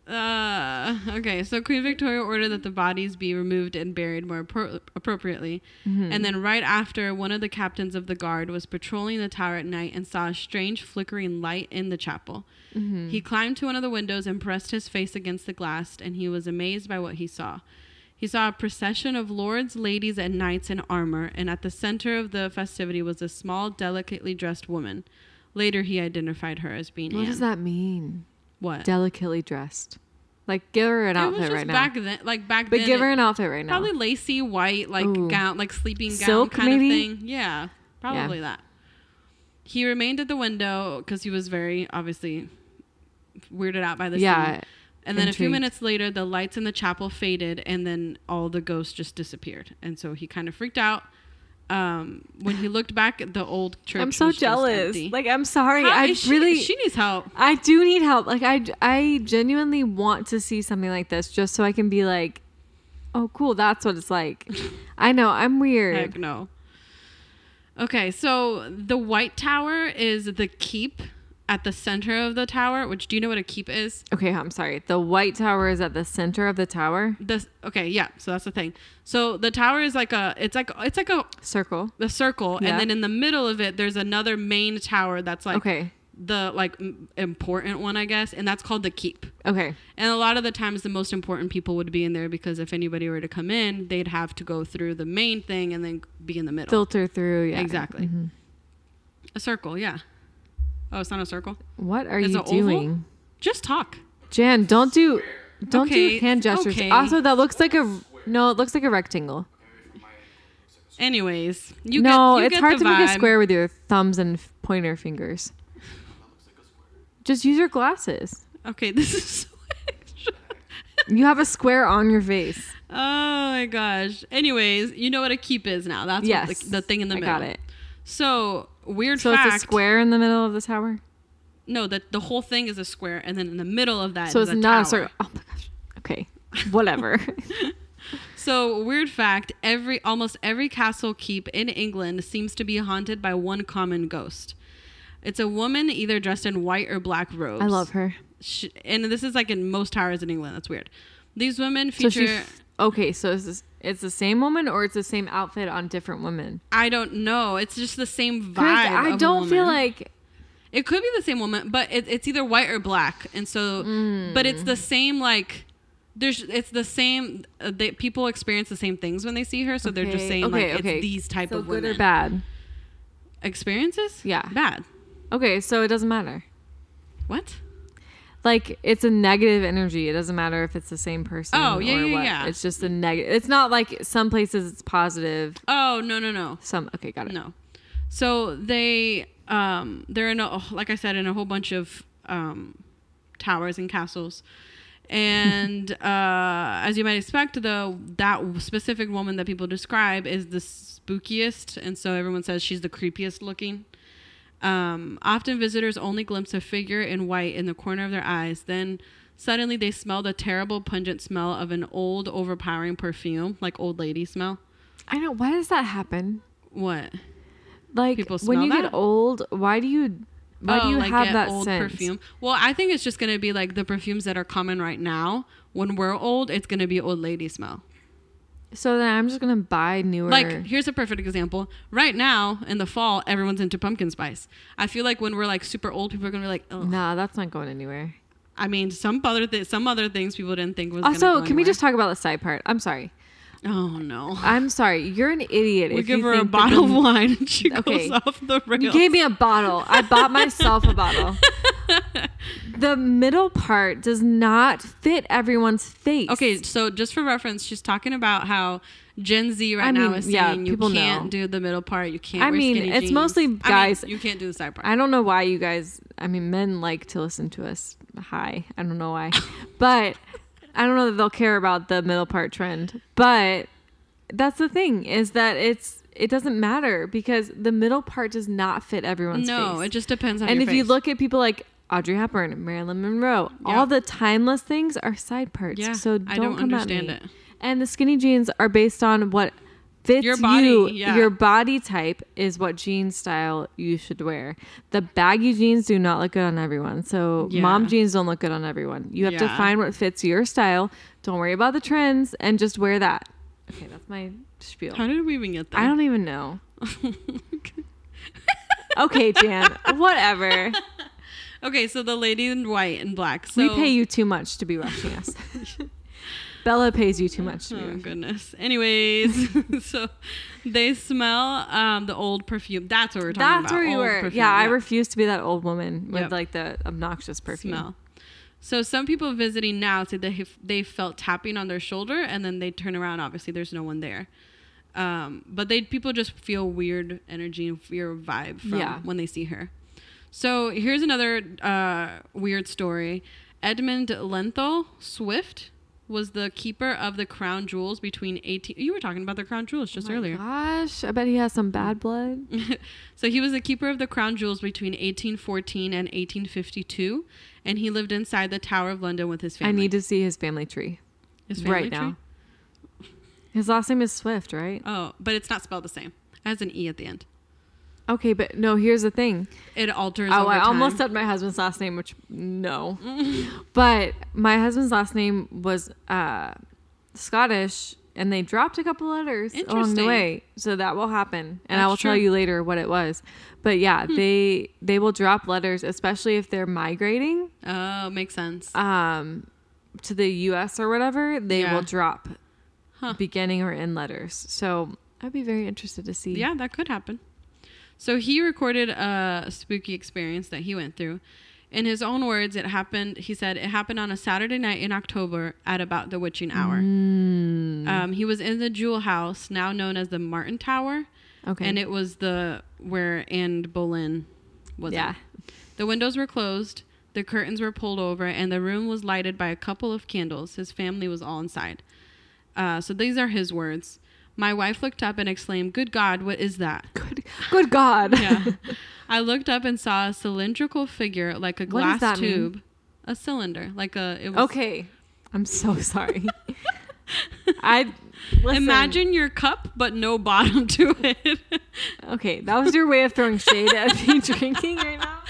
Uh, okay, so Queen Victoria ordered that the bodies be removed and buried more appro- appropriately.
Mm-hmm.
And then right after, one of the captains of the guard was patrolling the tower at night and saw a strange flickering light in the chapel.
Mm-hmm.
He climbed to one of the windows and pressed his face against the glass, and he was amazed by what he saw. He saw a procession of lords, ladies, and knights in armor, and at the center of the festivity was a small, delicately dressed woman. Later, he identified her as being
What
Anne.
does that mean?
What?
Delicately dressed. Like, give her an
it
outfit
was just
right now.
back then, like back
But
then.
give her
it-
an outfit right now.
Probably lacy white, like
Ooh.
gown, like sleeping gown
Silk,
kind
maybe?
of thing. Yeah, probably that. He remained at the window because he was very obviously weirded out by the
Yeah.
scene. And then a few
intrigued.
minutes later, the lights in the chapel faded, and then all the ghosts just disappeared. And so he kind of freaked out. Um, when he looked back at the old church,
I'm so
was just
jealous.
empty.
Like, I'm sorry.
How
I
is she,
really,
she needs help.
I do need help. Like, I, I genuinely want to see something like this just so I can be like, oh, cool. That's what it's like. I know. I'm weird.
Heck no. Okay, so the White Tower is the keep at the center of the tower, which, do you know what a keep is?
Okay, I'm sorry. The White Tower is at the center of the tower.
The okay, yeah, so that's the thing. So the tower is like a it's like it's like a
Circle.
the circle,
Yeah.
and then in the middle of it there's another main tower that's like
Okay.
the like m- important one, I guess, and that's called the keep.
Okay.
And a lot of the times the most important people would be in there because if anybody were to come in, they'd have to go through the main thing and then be in the middle.
Filter through. Yeah.
Exactly.
Mhm.
A circle, yeah. Oh, it's not a circle?
What are
It's
you
an oval?
doing?
Just talk.
Jan, don't do don't
Okay,
do hand gestures.
okay.
Also, that looks like a no, it looks like a rectangle.
Anyways, you
no,
get, you
it's
get
hard
the
to make a
vibe.
square with your thumbs and f- pointer fingers. Just use your glasses.
Okay, this is so extra.
You have a square on your face.
Oh my gosh. Anyways, you know what a keep is now. That's
Yes,
what the, the thing in the
I
middle.
got it.
So, weird
So
fact.
it's a square in the middle of the tower.
No, that the whole thing is a square, and then in the middle of that
So
is
it's
a
not
tower.
a circle. Oh my gosh. Okay, whatever.
So, weird fact, every almost every castle keep in England seems to be haunted by one common ghost. It's a woman either dressed in white or black robes.
I love her.
She, and this is like in most towers in England. That's weird. These women
So
feature...
she. F- okay, so is this, it's the same woman or it's the same outfit on different women?
I don't know. It's just the same vibe.
'Cause I
of a
don't feel
woman.
like.
It could be the same woman, but it, it's either white or black, and so,
Mm.
but it's the same. Like, there's, it's the same. Uh, they, people experience the same things when they see her, so they're just
Okay,
saying
okay,
like
okay.
it's these type
So
of
good
women.
or bad?
Experiences?
Yeah.
Bad.
Okay, so it doesn't matter.
What?
Like it's a negative energy. It doesn't matter if it's the same person.
Oh, yeah,
or
yeah,
what.
yeah.
It's just a negative. It's not like some places it's positive.
Oh no no no
Some okay, got it.
no. So they um they're in a like I said in a whole bunch of um towers and castles. And uh, as you might expect, though, that specific woman that people describe is the spookiest, and so everyone says she's the creepiest looking. Um, often visitors only glimpse a figure in white in the corner of their eyes. Then suddenly they smell the terrible pungent smell of an old, overpowering perfume, like old lady smell.
I know. Why does that happen?
What?
Like
People
when
smell
you
that?
get old, why do you why do
Oh,
you
like
have
get
that
old
sense?
perfume? Well, I think it's just gonna be like the perfumes that are common right now. When we're old, it's gonna be old lady smell.
So then I'm just gonna buy newer.
Like, here's a perfect example. Right now, in the fall, everyone's into pumpkin spice. I feel like when we're like super old, people are gonna be like, oh.
nah, that's not going anywhere.
I mean, some other th- some other things people didn't think was. gonna
Also,
go
can we
anywhere.
just talk about the side part? I'm sorry.
Oh no.
I'm sorry. You're an idiot.
We
if
give
you
her a
think that
bottle
the-
of wine and she
Okay.
goes off the rails.
You gave me a bottle. I bought myself a bottle. The middle part does not fit everyone's face.
Okay, so just for reference, she's talking about how Gen Z right
I
now
mean,
is
yeah,
saying you
people
can't
know.
do the middle part. You can't
I
wear
mean,
skinny
it's
jeans.
mostly
I mean,
guys-
you can't do the side part.
I don't know why you guys, I mean, men like to listen to us. Hi. I don't know why. But I don't know that they'll care about the middle part trend. But that's the thing is that it's, it doesn't matter because the middle part does not fit everyone's face.
no, it just depends on
And
your
if you
face.
look at people like Audrey Hepburn, Marilyn Monroe,
Yeah.
all the timeless things are side parts.
yeah,
so don't
I don't
come
understand
at me.
it.
And the skinny jeans are based on what fits
Your body,
you.
yeah.
Your body type is what jean style you should wear. The baggy jeans do not look good on everyone. So
Yeah.
mom jeans don't look good on everyone. You have to
Yeah.
find what fits your style. Don't worry about the trends and just wear that. Okay, that's my spiel.
How did we even get there?
I don't even know. Okay, Jan, whatever.
Okay, so the lady in white and black. So
We pay you too much to be rushing us. Bella pays you too much to be
Oh
rushing.
goodness. Anyways, so they smell um, the old perfume. That's what we're talking
That's
about.
where you
old
were.
perfume,
Yeah, I refuse to be that old woman with
Yep.
like the obnoxious perfume.
smell. So some people visiting now say that if they felt tapping on their shoulder, and then they turn around. Obviously, there's no one there. Um, but they people just feel weird energy and fear vibe from
Yeah.
when they see her. So here's another uh, weird story. Edmund Lenthal Swift was the keeper of the crown jewels between eighteen. You were talking about the crown jewels just
Oh my
earlier.
Gosh, I bet he has some bad blood.
So he was the keeper of the crown jewels between eighteen fourteen and eighteen fifty-two, and he lived inside the Tower of London with his family.
I need to see his family tree
his family
right
tree?
now. His last name is Swift, right?
Oh, but it's not spelled the same. It has an E at the end.
Okay, but no, here's the thing.
It alters.
Oh,
over
I
time.
almost said my husband's last name, which no. But my husband's last name was uh, Scottish, and they dropped a couple letters along the
Interesting.
way. So that will happen, and I
That's
will tell
true.
you later what it was. But yeah, they they will drop letters, especially if they're migrating
Oh, makes sense.
um, to the U S or whatever. They
Yeah.
will drop
Huh.
beginning or end letters. So I'd be very interested to see.
Yeah, that could happen. So he recorded a spooky experience that he went through. In his own words, it happened, he said, it happened on a Saturday night in October at about the witching hour.
Mm,
Um, he was in the Jewel House, now known as the Martin Tower.
okay.
And it was the where Anne Boleyn was.
yeah.
in. The windows were closed, the curtains were pulled over, and the room was lighted by a couple of candles. His family was all inside. Uh, so these are his words. My wife looked up and exclaimed, "Good God, what is that?"
Good, good God.
Yeah. I looked up and saw a cylindrical figure like a
What does
glass
that mean?
tube. A cylinder. Like a it was
Okay. I'm so sorry. I listen,
Imagine your cup but no bottom to it.
Okay, that was your way of throwing shade at me drinking right now.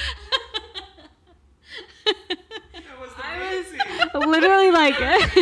That was amazing.
Literally like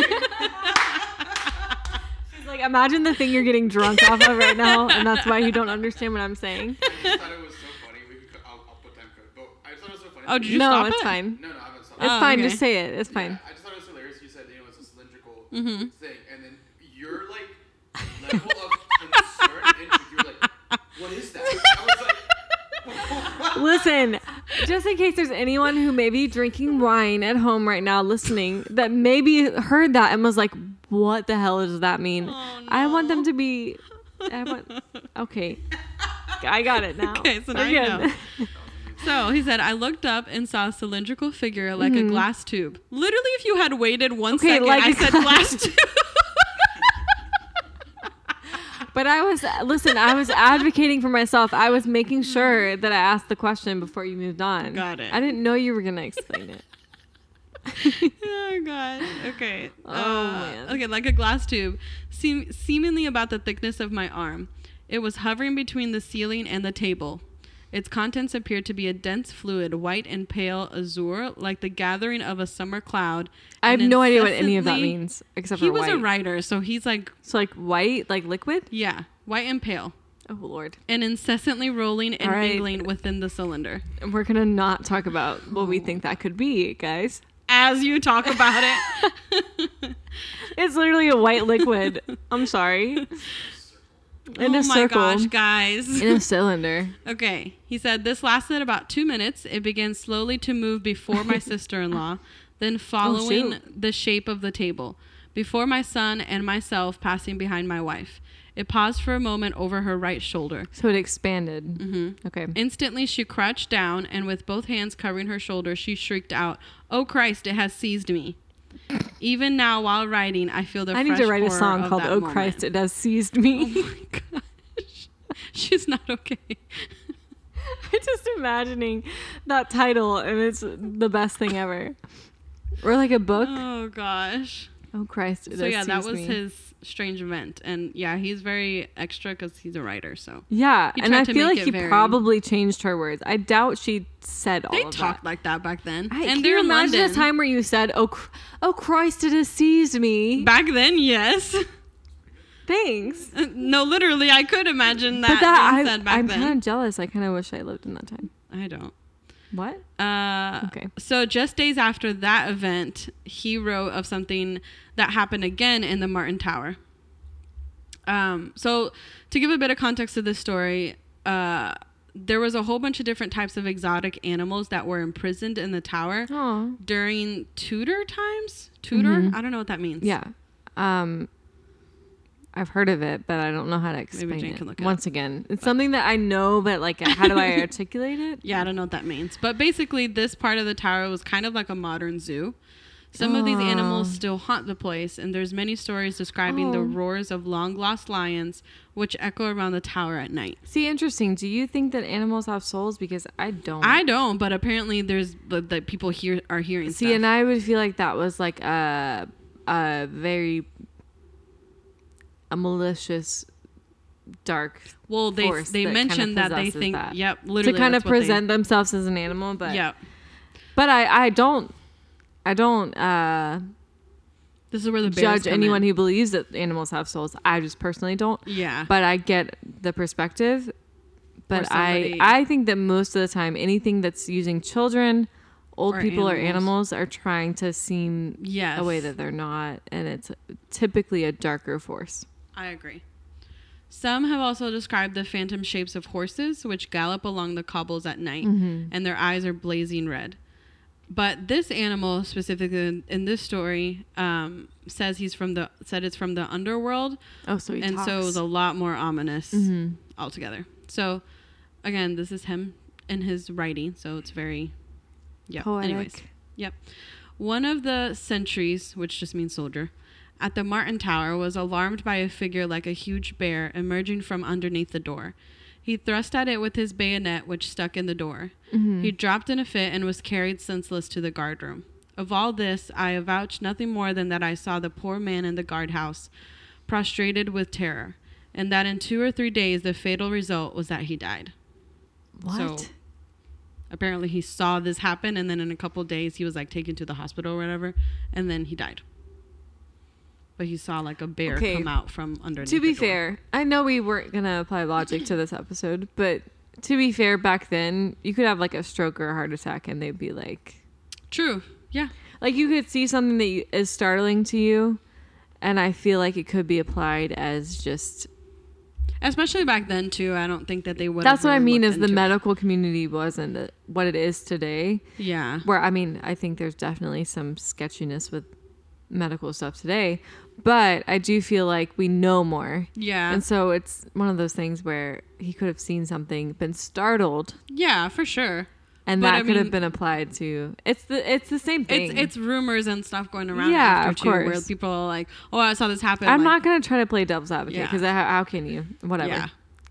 She's like, imagine the thing you're getting drunk off of right now, and that's why you don't understand what I'm saying.
I thought it was so funny. We could, cut- I'll, I'll put time code. But I just thought it was so funny.
Oh, did you
no,
stop
it's
it?
fine.
No, no, I haven't stopped.
It's
Oh,
fine.
okay.
Just say it. It's
Yeah,
fine.
I just thought it was hilarious. You said, you know, it's a cylindrical
Mhm.
thing, and then your like level of concern and interest, you were like, "What is that?" I was like, what?
Listen, just in case there's anyone who may be drinking wine at home right now listening that maybe heard that and was like, what the hell does that mean?
Oh,
I want them
no.
to be. I want, okay. I got it now.
Okay, so now
We're
you
good.
know. So he said, I looked up and saw a cylindrical figure like a glass tube. Literally, if you had waited one
Okay,
second,
like
I
a
said
glass-
glass tube.
But I was, listen, I was advocating for myself. I was making sure that I asked the question before you moved on.
Got it.
I didn't know you were going to explain it.
Oh god. Okay.
Oh,
Uh,
man.
Okay, like a glass tube, seem- seemingly about the thickness of my arm. It was hovering between the ceiling and the table. Its contents appeared to be a dense fluid, white and pale azure, like the gathering of a summer cloud.
I have
and
no idea what any of that
incessantly-
means except
He
for
was
white.
a writer, so he's like,
So like white, like liquid?
yeah, white and pale,
Oh, Lord.
and incessantly rolling and
All right.
mingling within the cylinder.
And we're going to not talk about what we think that could be, guys.
As you talk about it.
It's literally a white liquid. I'm sorry. In
oh
a
my
circle.
gosh, guys.
In a cylinder.
Okay. He said, this lasted about two minutes. It began slowly to move before my sister-in-law, then following
shoot.
the shape of the table, before my son and myself passing behind my wife. It paused for a moment over her right shoulder.
So it expanded.
hmm
Okay.
Instantly, she crouched down, and with both hands covering her shoulder, she shrieked out, "Oh Christ, it has seized me." Even now, while writing, I feel the
I need to
fresh
write a
horror
song
of
called
that
Oh
moment.
Christ, It Has Seized Me.
Oh my gosh. She's not okay.
I'm just imagining that title and it's the best thing ever. Or like a book.
Oh gosh.
Oh Christ!
So yeah, that
sees
was
me.
his strange event, and yeah, he's very extra because he's a writer. So
Yeah,
he
and
tried
I
to
feel
make
like
it
he
very-
probably changed her words. I doubt she said all
they
of
talked
that.
like that back then,
I,
and
can
they're
you
in
imagine
London.
a time where you said, "Oh, cr- oh Christ, it has seized me."
Back then, yes.
Thanks.
No, literally, I could imagine that,
But that
being
I,
said back
I'm
then.
kind of jealous. I kind of wish I lived in that time.
I don't.
What?
Uh,
Okay.
So just days after that event, he wrote of something that happened again in the Martin Tower. Um, so to give a bit of context to this story, uh, there was a whole bunch of different types of exotic animals that were imprisoned in the tower
Oh.
during Tudor times. Tudor?
Mhm.
I don't know what that means.
Yeah. Um, I've heard of it, but I don't know how to explain
Jane
it.
can look it
Once again, it's something that I know, but like, how do I articulate it?
Yeah, I don't know what that means. But basically, this part of the tower was kind of like a modern zoo. Some of these animals
Oh.
still haunt the place, and there's many stories describing the
Oh.
roars of long-lost lions, which echo around the tower at night.
See, interesting. Do you think that animals have souls? Because I don't.
I don't, but apparently there's that the people here are hearing
See,
stuff.
and I would feel like that was like a a very a malicious, dark
well, they
force
they
that kind of
mentioned that they
possesses
think,
that.
yep, literally
to kind of
that's what they-
present themselves as an animal. But
Yep.
but I I don't I don't uh,
This is where the bears
judge
come
anyone
in.
who believes that animals have souls. I just personally don't.
Yeah.
But I get the perspective. But
somebody-
I I think that most of the time anything that's using children, old
Or
people
animals.
or animals are trying to seem
Yes.
a way that they're not, and it's typically a darker force.
I agree. Some have also described the phantom shapes of horses which gallop along the cobbles at night,
Mm-hmm.
and their eyes are blazing red. But this animal, specifically in, in this story, um, says he's from the said it's from the underworld,
Oh, so he
and
talks.
so it was a lot more ominous
Mhm.
altogether. So, again, this is him in his writing, so it's very, yeah.
Poetic.
Anyways, yep. One of the sentries, which just means soldier, at the Martin Tower was alarmed by a figure like a huge bear emerging from underneath the door. He thrust at it with his bayonet, which stuck in the door.
Mhm.
He dropped in a fit and was carried senseless to the guardroom. Of all this, I avouch nothing more than that I saw the poor man in the guardhouse, prostrated with terror, and that in two or three days the fatal result was that he died.
What?
So, apparently he saw this happen, and then in a couple of days he was like taken to the hospital or whatever, and then he died. But he saw like a bear
Okay.
come out from underneath.
To be
the door.
fair, I know we weren't gonna apply logic to this episode, but to be fair, back then you could have like a stroke or a heart attack, and they'd be like,
True. Yeah.
like you could see something that you, is startling to you, and I feel like it could be applied as just.
Especially back then too. I don't think that they would.
That's what I mean. Is the
into it.
medical community wasn't what it is today.
Yeah.
Where I mean, I think there's definitely some sketchiness with medical stuff today, but I do feel like we know more.
Yeah.
And so it's one of those things where he could have seen something, been startled,
Yeah, for sure.
and
But
that
I
could
mean-
have been applied to. It's the it's the same thing.
It's it's rumors and stuff going around
Yeah,
after
of
too, where
course.
people are like, "Oh, I saw this happen."
I'm
like,
not gonna try to play devil's advocate
Yeah.
because how, how can you? Whatever.
Yeah.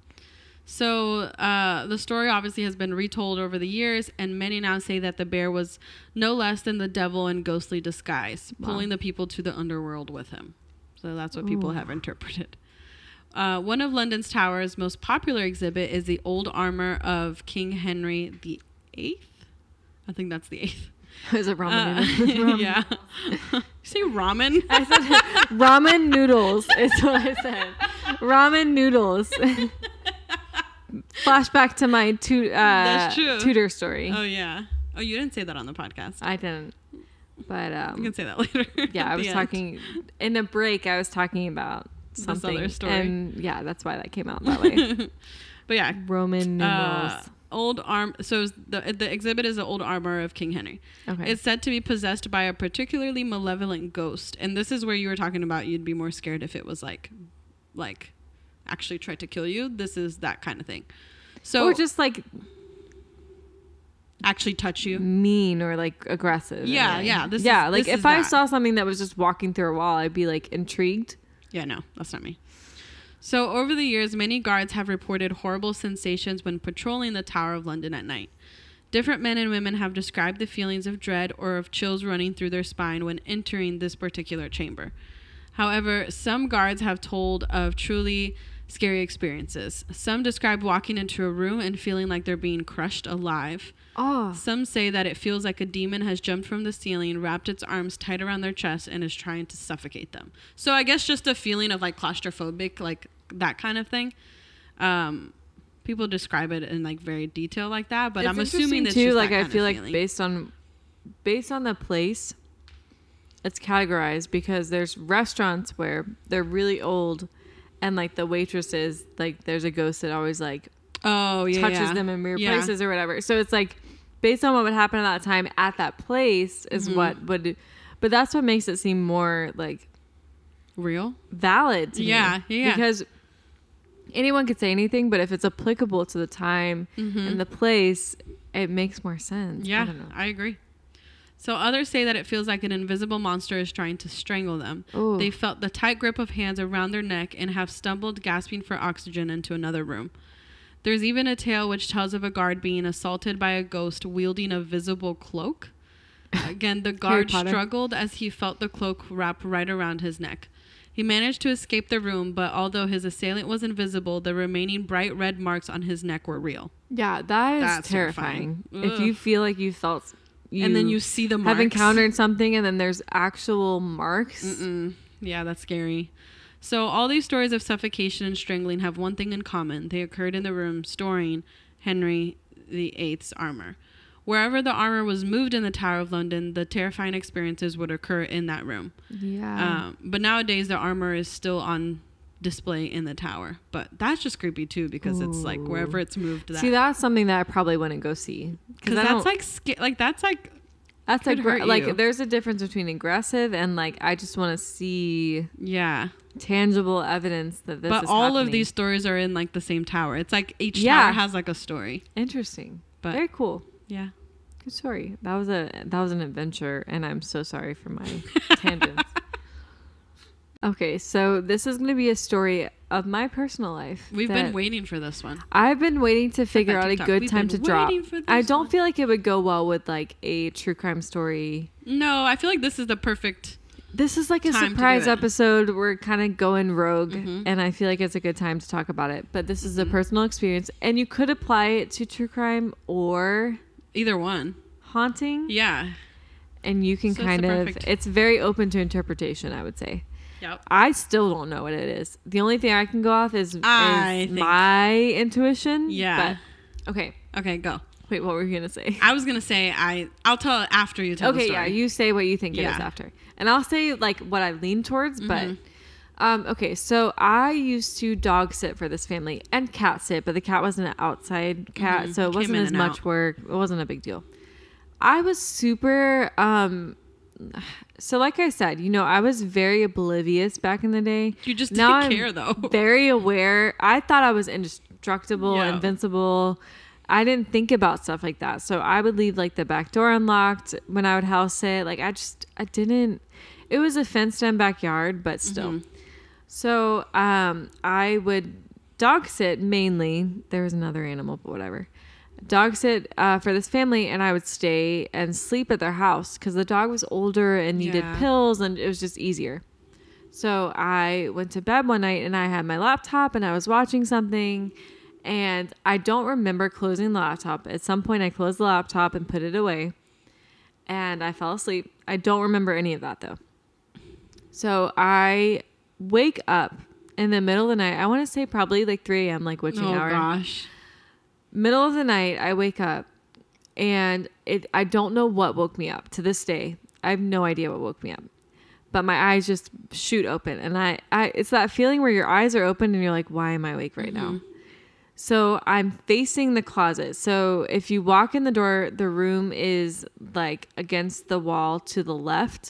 So uh, the story obviously has been retold over the years, and many now say that the bear was no less than the devil in ghostly disguise,
Wow.
pulling the people to the underworld with him. So that's what people
Ooh.
have interpreted. Uh, one of London's tower's most popular exhibit is the old armor of King Henry the Eighth. I think that's the eighth.
Is it ramen
Uh,
noodles? Ramen.
yeah. you say ramen?
I said ramen noodles is what I said. Ramen noodles. Flashback to my tu- uh,
That's true.
tutor story.
Oh yeah. Oh, you didn't say that on the podcast.
I didn't. But
You
um,
can say that later.
yeah,
at
I was
the end.
talking in a break. I was talking about
This
something,
other story.
and yeah, that's why that came out that way.
But yeah,
Roman numerals.
uh, old arm. So the the exhibit is the old armor of King Henry.
Okay.
It's said to be possessed by a particularly malevolent ghost, and this is where you were talking about you'd be more scared if it was like, like, actually tried to kill you. This is that kind of thing. So
or just like
actually touch you.
mean or like aggressive. in a
Yeah,
way.
yeah, this
yeah.
is-
like
this
if
is
I
that.
saw something that was just walking through a wall, I'd be like intrigued.
Yeah, no, that's not me. So over the years, many guards have reported horrible sensations when patrolling the Tower of London at night. Different men and women have described the feelings of dread or of chills running through their spine when entering this particular chamber. However, some guards have told of truly scary experiences. Some describe walking into a room and feeling like they're being crushed alive.
Oh.
Some say that it feels like a demon has jumped from the ceiling, wrapped its arms tight around their chest, and is trying to suffocate them. So I guess just a feeling of like claustrophobic, like that kind of thing. Um, people describe it in like very detail like that, but
It's
I'm assuming that's
too.
just
Like
that
I
kind
feel
of
like
feeling.
based on based on the place, it's categorized because there's restaurants where they're really old, and like the waitresses, like there's a ghost that always like
oh yeah,
touches
yeah.
them in weird
Yeah.
places or whatever. So it's like based on what would happen at that time at that place is
Mhm.
what would, but that's what makes it seem more like
Real.
valid to
Yeah,
me.
yeah.
Because anyone could say anything, but if it's applicable to the time
Mhm.
and the place, it makes more sense.
Yeah,
I don't know.
I agree. So others say that it feels like an invisible monster is trying to strangle them.
Ooh.
They felt the tight grip of hands around their neck and have stumbled, gasping for oxygen, into another room. There's even a tale which tells of a guard being assaulted by a ghost wielding a visible cloak. Again, the guard
Potter.
struggled as he felt the cloak wrap right around his neck. He managed to escape the room, but although his assailant was invisible, the remaining bright red marks on his neck were real.
Yeah, that is
That's
terrifying.
terrifying.
If you
Ugh.
feel like you felt, you
and then you see the marks.
have encountered something, and then there's actual marks.
Mm-mm. Yeah, that's scary. So all these stories of suffocation and strangling have one thing in common. They occurred in the room storing Henry the Eighth's armor. Wherever the armor was moved in the Tower of London, the terrifying experiences would occur in that room.
Yeah.
Um, but nowadays, the armor is still on display in the tower. But that's just creepy, too, because it's like
Ooh.
wherever it's moved. That.
See, that's something that I probably wouldn't go see
Because
I
that's
don't-
like, sca- like, that's like,
that's
could
aggra-
hurt
like
you.
there's a difference between aggressive and like I just want to see
yeah.
tangible evidence that this
But
is
all of
happening.
these stories are in like the same tower. It's like each
Yeah.
tower has like a story.
Interesting.
But
Very cool.
yeah.
Good story. That was a that was an adventure, and I'm so sorry for my tangents. Okay, so this is going to be a story of my personal life.
We've
that
been waiting for this one.
I've been waiting to figure
that
out a
TikTok.
good
We've
time
been
to drop.
waiting for
I
this
don't
one.
feel like it would go well with like a true crime story.
No, I feel like this is the perfect.
This is like a
Time to do
surprise
it.
episode. We're kind of going rogue,
Mhm.
and I feel like it's a good time to talk about it. But this is a
Mhm.
personal experience, and you could apply it to true crime or
Either one.
haunting,
Yeah.
and you can
So it's the
kind of.
perfect-
It's very open to interpretation, I would say.
Yep.
I still don't know what it is. The only thing I can go off is,
I
is
think-
my intuition.
Yeah.
But, okay.
Okay, go.
Wait, what were you gonna say?
I was gonna say I. I'll tell it after you tell the
Okay,
story.
yeah. You say what you think it is
Yeah.
after, and I'll say like what I lean towards.
Mhm.
But um, okay, so I used to dog sit for this family and cat sit, but the cat was an outside cat,
Mhm.
so it
Came
wasn't
in
as
and
much
out.
work. It wasn't a big deal. I was super. Um, so like I said, you know, I was very oblivious back in the day.
You just
Now
didn't
I'm
care though.
Very aware. I thought I was indestructible,
Yeah.
invincible. I didn't think about stuff like that. So I would leave like the back door unlocked when I would house sit. Like I just, I didn't, it was a fenced in backyard, but still.
Mhm.
So um, I would dog sit mainly. There was another animal, but whatever. Dog sit uh, for this family, and I would stay and sleep at their house because the dog was older and needed
Yeah.
pills, and it was just easier. So I went to bed one night, and I had my laptop, and I was watching something, and I don't remember closing the laptop. At some point, I closed the laptop and put it away, and I fell asleep. I don't remember any of that though. So I wake up in the middle of the night. I want to say probably like three a.m. like witching
Oh
hour.
gosh.
Middle of the night, I wake up, and it. I don't know what woke me up. To this day, I have no idea what woke me up. But my eyes just shoot open, and I, I. It's that feeling where your eyes are open, and you're like, "Why am I awake right now?" So I'm facing the closet. So if you walk in the door, the room is like against the wall to the left,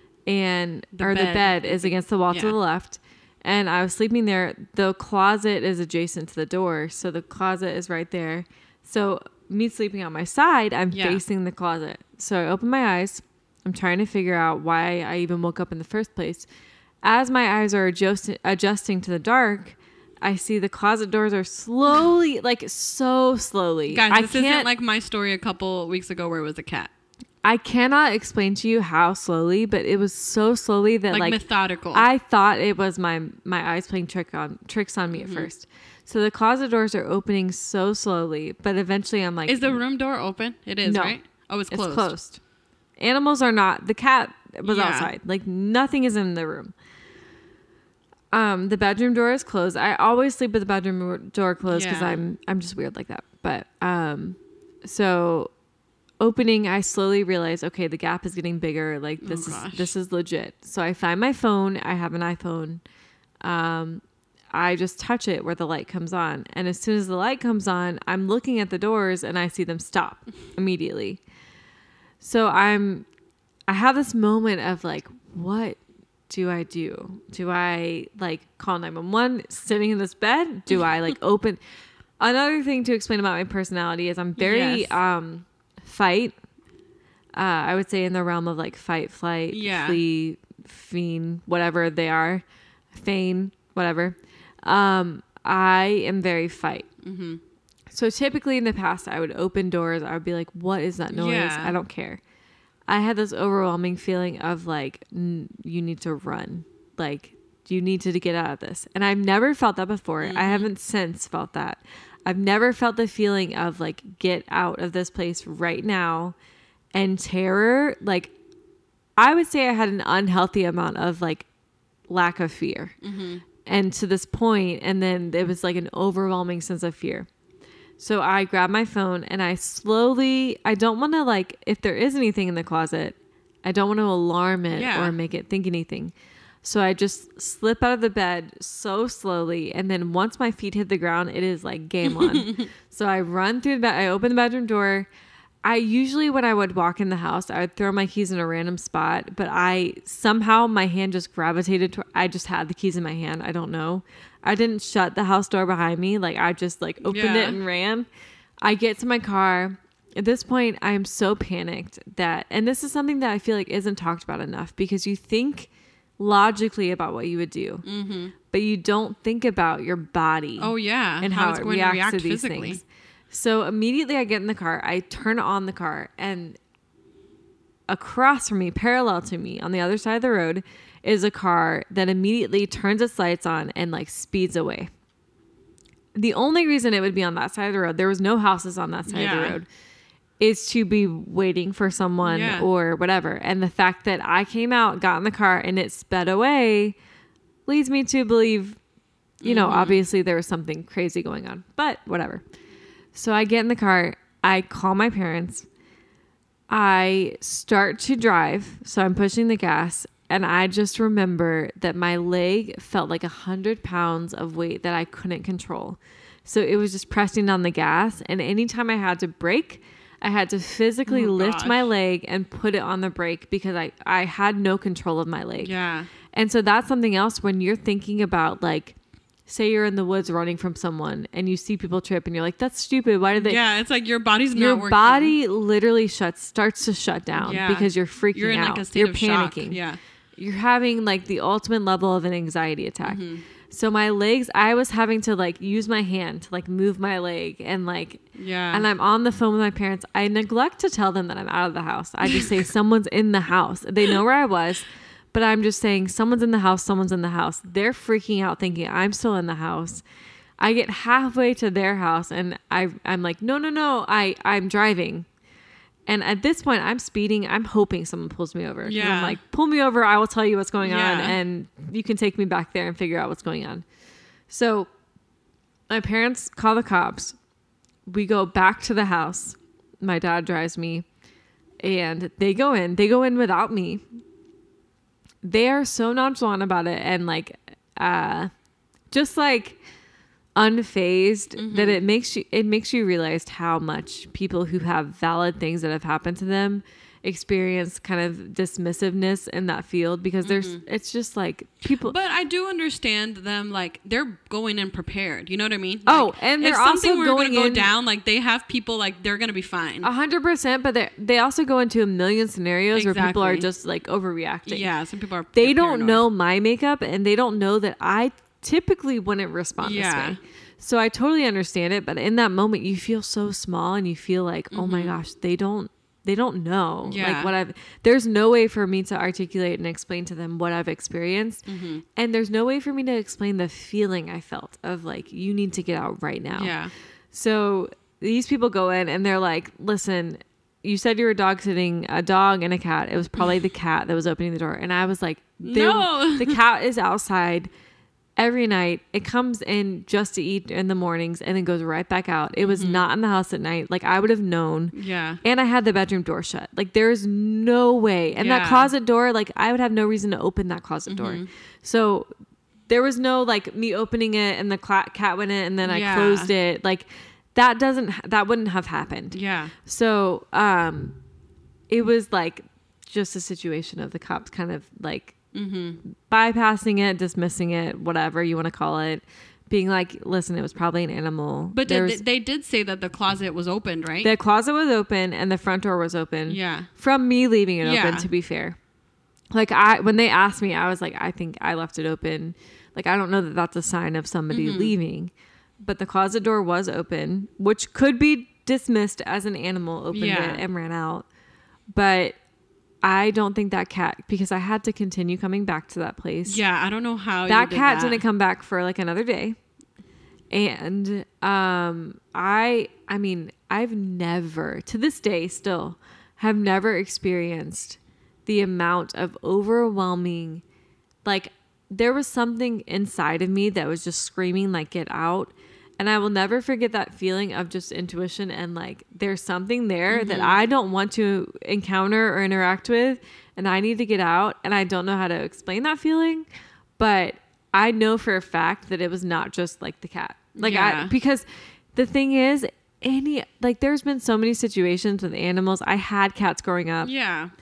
and
The
or the
bed.
bed is against the wall to
Yeah.
the left. And I was sleeping there. The closet is adjacent to the door, so the closet is right there. So me sleeping on my side, I'm
Yeah.
facing the closet. So I open my eyes. I'm trying to figure out why I even woke up in the first place. As my eyes are adjust- adjusting to the dark, I see the closet doors are slowly, like so slowly.
Guys,
I
this
can't,
isn't like my story a couple weeks ago where it was a cat.
I cannot explain to you how slowly, but it was so slowly that
Like,
like,
methodical.
I thought it was my my eyes playing trick on tricks on me
Mm-hmm.
at first. So the closet doors are opening so slowly, but eventually I'm like,
Is the room door open? It is,
No.
right? Oh, it's closed.
it's closed. Animals are not. The cat was
Yeah.
outside. Like nothing is in the room. Um, the bedroom door is closed. I always sleep with the bedroom door closed because
Yeah.
I'm I'm just weird like that. But um, so opening, I slowly realize, okay, the gap is getting bigger. Like this
Oh,
is
gosh.
this is legit. So I find my phone. I have an iPhone. Um, I just touch it where the light comes on, and as soon as the light comes on, I'm looking at the doors and I see them stop immediately. So I'm, I have this moment of like, what do I do? Do I like call nine one one sitting in this bed? Do I like open? Another thing to explain about my personality is I'm very
Yes.
um fight. Uh, I would say in the realm of like fight, flight,
Yeah.
flee, fiend, whatever they are, feign, whatever. Um, I am very fight.
Mm-hmm.
So typically in the past, I would open doors. I would be like, what is that noise?
Yeah.
I don't care. I had this overwhelming feeling of like, n- you need to run. Like, you need to get out of this. And I've never felt that before.
Mm-hmm.
I haven't since felt that. I've never felt the feeling of like, get out of this place right now. And terror, like, I would say I had an unhealthy amount of like lack of fear.
Mm-hmm.
And to this point, and then it was like an overwhelming sense of fear. So I grab my phone and I slowly, I don't want to like, if there is anything in the closet, I don't want to alarm it
Yeah.
or make it think anything. So I just slip out of the bed so slowly. And then once my feet hit the ground, it is like game on. So I run through the bed. I open the bedroom door. I usually, when I would walk in the house, I would throw my keys in a random spot, but I somehow my hand just gravitated to, I just had the keys in my hand. I don't know. I didn't shut the house door behind me. Like I just like opened
Yeah.
it and ran. I get to my car. At this point, I am so panicked that, and this is something that I feel like isn't talked about enough because you think logically about what you would do,
Mm-hmm.
but you don't think about your body
Oh, yeah.
and how,
it's
it
going
reacts
to react
to these
physically.
things. So immediately I get in the car, I turn on the car, and across from me, parallel to me on the other side of the road, is a car that immediately turns its lights on and like speeds away. The only reason it would be on that side of the road, there was no houses on that side of
Yeah.
the road, is to be waiting for someone
Yeah.
or whatever. And the fact that I came out, got in the car, and it sped away leads me to believe, you know,
Mhm.
obviously there was something crazy going on, but whatever. So I get in the car, I call my parents, I start to drive, so I'm pushing the gas, and I just remember that my leg felt like a hundred pounds of weight that I couldn't control. So it was just pressing on the gas, and anytime I had to brake, I had to physically
Oh,
lift
gosh.
my leg and put it on the brake because I, I had no control of my leg.
Yeah.
And so that's something else when you're thinking about like, say you're in the woods running from someone and you see people trip and you're like, that's stupid. Why did they?
Yeah, it's like your body's
Your
not working.
body literally shuts, starts to shut down
Yeah.
because you're freaking
You're in
out.
like a state
you're
of shock.
panicking.
Yeah.
You're having like the ultimate level of an anxiety attack.
Mm-hmm.
So my legs, I was having to like use my hand to like move my leg and like,
Yeah.
and I'm on the phone with my parents. I neglect to tell them that I'm out of the house. I just say someone's in the house. They know where I was, but I'm just saying someone's in the house, someone's in the house. They're freaking out thinking I'm still in the house. I get halfway to their house and I, I'm like, no, no, no, I, I'm driving. And at this point, I'm speeding. I'm hoping someone pulls me over. 'Cause
Yeah.
I'm like, pull me over. I will tell you what's going on.
Yeah.
And you can take me back there and figure out what's going on. So my parents call the cops. We go back to the house. My dad drives me. And they go in. They go in without me. They are so nonchalant about it. And like, uh, just like unfazed
Mm-hmm.
that it makes you it makes you realize how much people who have valid things that have happened to them experience kind of dismissiveness in that field because there's it's just like people
But I do understand them, like, they're going in prepared. You know what I mean?
Oh,
Like,
and
if
they're
something
also
were
going
gonna go
in-
down, like, they have people, like, they're gonna be fine.
a hundred percent, but they they also go into a million scenarios where people are
Exactly.
just like overreacting.
Yeah, some people are
They
they're
don't
paranoid.
know my makeup and they don't know that I typically wouldn't respond
Yeah.
this way. So I totally understand it, but in that moment you feel so small and you feel like, oh my gosh, they don't they don't know
Yeah.
like what I've there's no way for me to articulate and explain to them what I've experienced.
Mm-hmm.
And there's no way for me to explain the feeling I felt of like, you need to get out right now.
Yeah.
So these people go in and they're like, listen, you said you were dog sitting a dog and a cat. It was probably the cat that was opening the door. And I was like,
No.
the cat is outside every night. It comes in just to eat in the mornings and then goes right back out. It was not in the house at night. Like, I would have known.
Yeah.
And I had the bedroom door shut. Like, there's no way. And that
Yeah.
closet door, like, I would have no reason to open that closet door. So there was no like me opening it and the cla- cat went in and then I
Yeah.
closed it. Like, that doesn't, that wouldn't have happened.
Yeah.
So, um, it was like just a situation of the cops kind of like
Mm-hmm.
bypassing it, dismissing it, whatever you want to call it, being like, listen, it was probably an animal.
But
There
did,
was-
they did say that the closet was opened, right?
the closet was open and the front door was open.
Yeah.
From me leaving it
Yeah.
open, to be fair. Like, I, when they asked me, I was like, I think I left it open. Like, I don't know that that's a sign of somebody
Mm-hmm.
leaving, but the closet door was open, which could be dismissed as an animal opened
Yeah.
it and ran out. But I don't think that cat, because I had to continue coming back to that place.
Yeah. I don't know how you
That
did
cat
that.
didn't come back for like another day. And um I I mean, I've never to this day still have never experienced the amount of overwhelming, like, there was something inside of me that was just screaming like, get out. And I will never forget that feeling of just intuition and like, there's something there that I don't want to encounter or interact with, and I need to get out. And I don't know how to explain that feeling, but I know for a fact that it was not just like the cat. Like,
Yeah.
I, because the thing is, any, like, there's been so many situations with animals. I had cats growing up.
Yeah.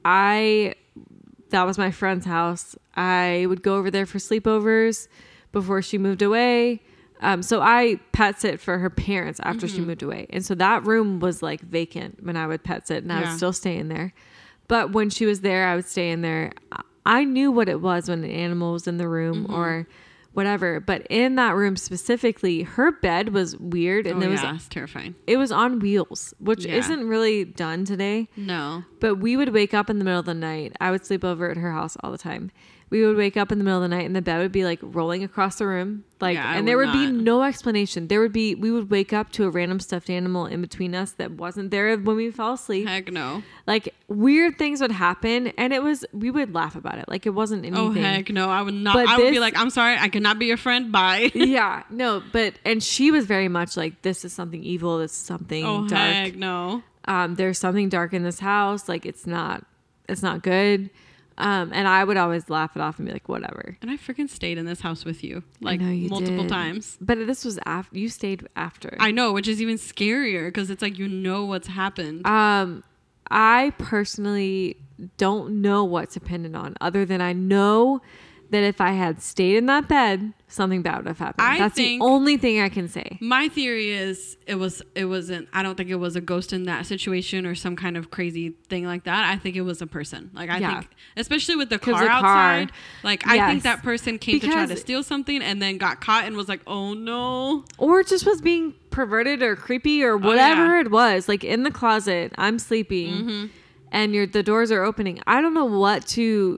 I, that was my friend's house. I would go over there for sleepovers before she moved away. Um, so I pet sit for her parents after she moved away. And so that room was like vacant when I would pet sit, and I
Yeah.
would still stay in there. But when she was there, I would stay in there. I- I knew what it was when an animal was in the room or whatever. But in that room specifically, her bed was weird, and
Oh,
it was
yeah. It's terrifying.
it was on wheels, which
Yeah.
isn't really done today.
No.
But we would wake up in the middle of the night. I would sleep over at her house all the time. We would wake up in the middle of the night and the bed would be like rolling across the room. Like,
Yeah, I
and there
would
would be
not.
no explanation. There would be, we would wake up to a random stuffed animal in between us that wasn't there when we fell asleep.
Heck no.
Like, weird things would happen, and it was, we would laugh about it. Like, it wasn't anything.
Oh heck no. I would not.
But
I would be
this-
like, I'm sorry. I cannot be your friend. Bye.
Yeah, no, but, and she was very much like, this is something evil. This is something
Oh
dark.
heck no.
Um, there's something dark in this house. Like, it's not, it's not good. Um, and I would always laugh it off and be like, whatever.
And I freaking stayed in this house with you like
know you
multiple
did.
times.
But this was after you stayed after.
I know, which is even scarier because it's like you know what's happened.
um, I personally don't know what's dependent on, other than I know that if I had stayed in that bed, something bad would have happened.
I
That's
think-
the only thing I can say.
My theory is it was it wasn't. I don't think it was a ghost in that situation or some kind of crazy thing like that. I think it was a person. Like I
Yeah.
think, especially with the
'Cause
car
the car-
outside. Like I
Yes.
think that person came to try to
Because-
steal something and then got caught and was like, "Oh no!"
Or just was being perverted or creepy or whatever
Oh, yeah.
it was. Like, in the closet, I'm sleeping,
Mm-hmm.
and your the doors are opening. I don't know what to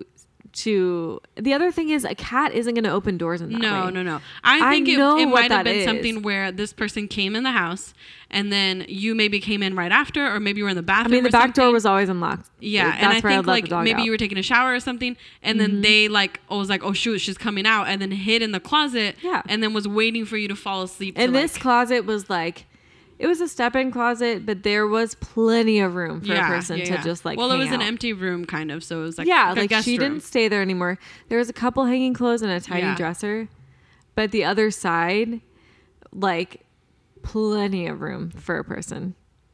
to. The other thing is, a cat isn't going to open doors in that
No,
way.
no, no. I
I
think it,
know
it
what
might have
that
been
is.
something where this person came in the house and then you maybe came in right after, or maybe you were in the
I
bathroom.
mean, the
or
back door
something.
was always unlocked.
Yeah,
That's
and I
where
think
let
like
the dog
maybe
out.
you were taking a shower or something, and then they like oh, was like, oh shoot, she's coming out, and then hid in the closet,
Yeah.
and then was waiting for you to fall asleep.
And
to,
this
like,
closet was like, it was a step-in closet, but there was plenty of room for a person
yeah,
to
yeah.
just like.
well, it
hang
was an
out.
empty room kind of, so it was like
Yeah,
like, a
like
guest
she
room.
didn't stay there anymore. There was a couple hanging clothes and a tiny
Yeah.
dresser, but the other side, like, plenty of room for a person.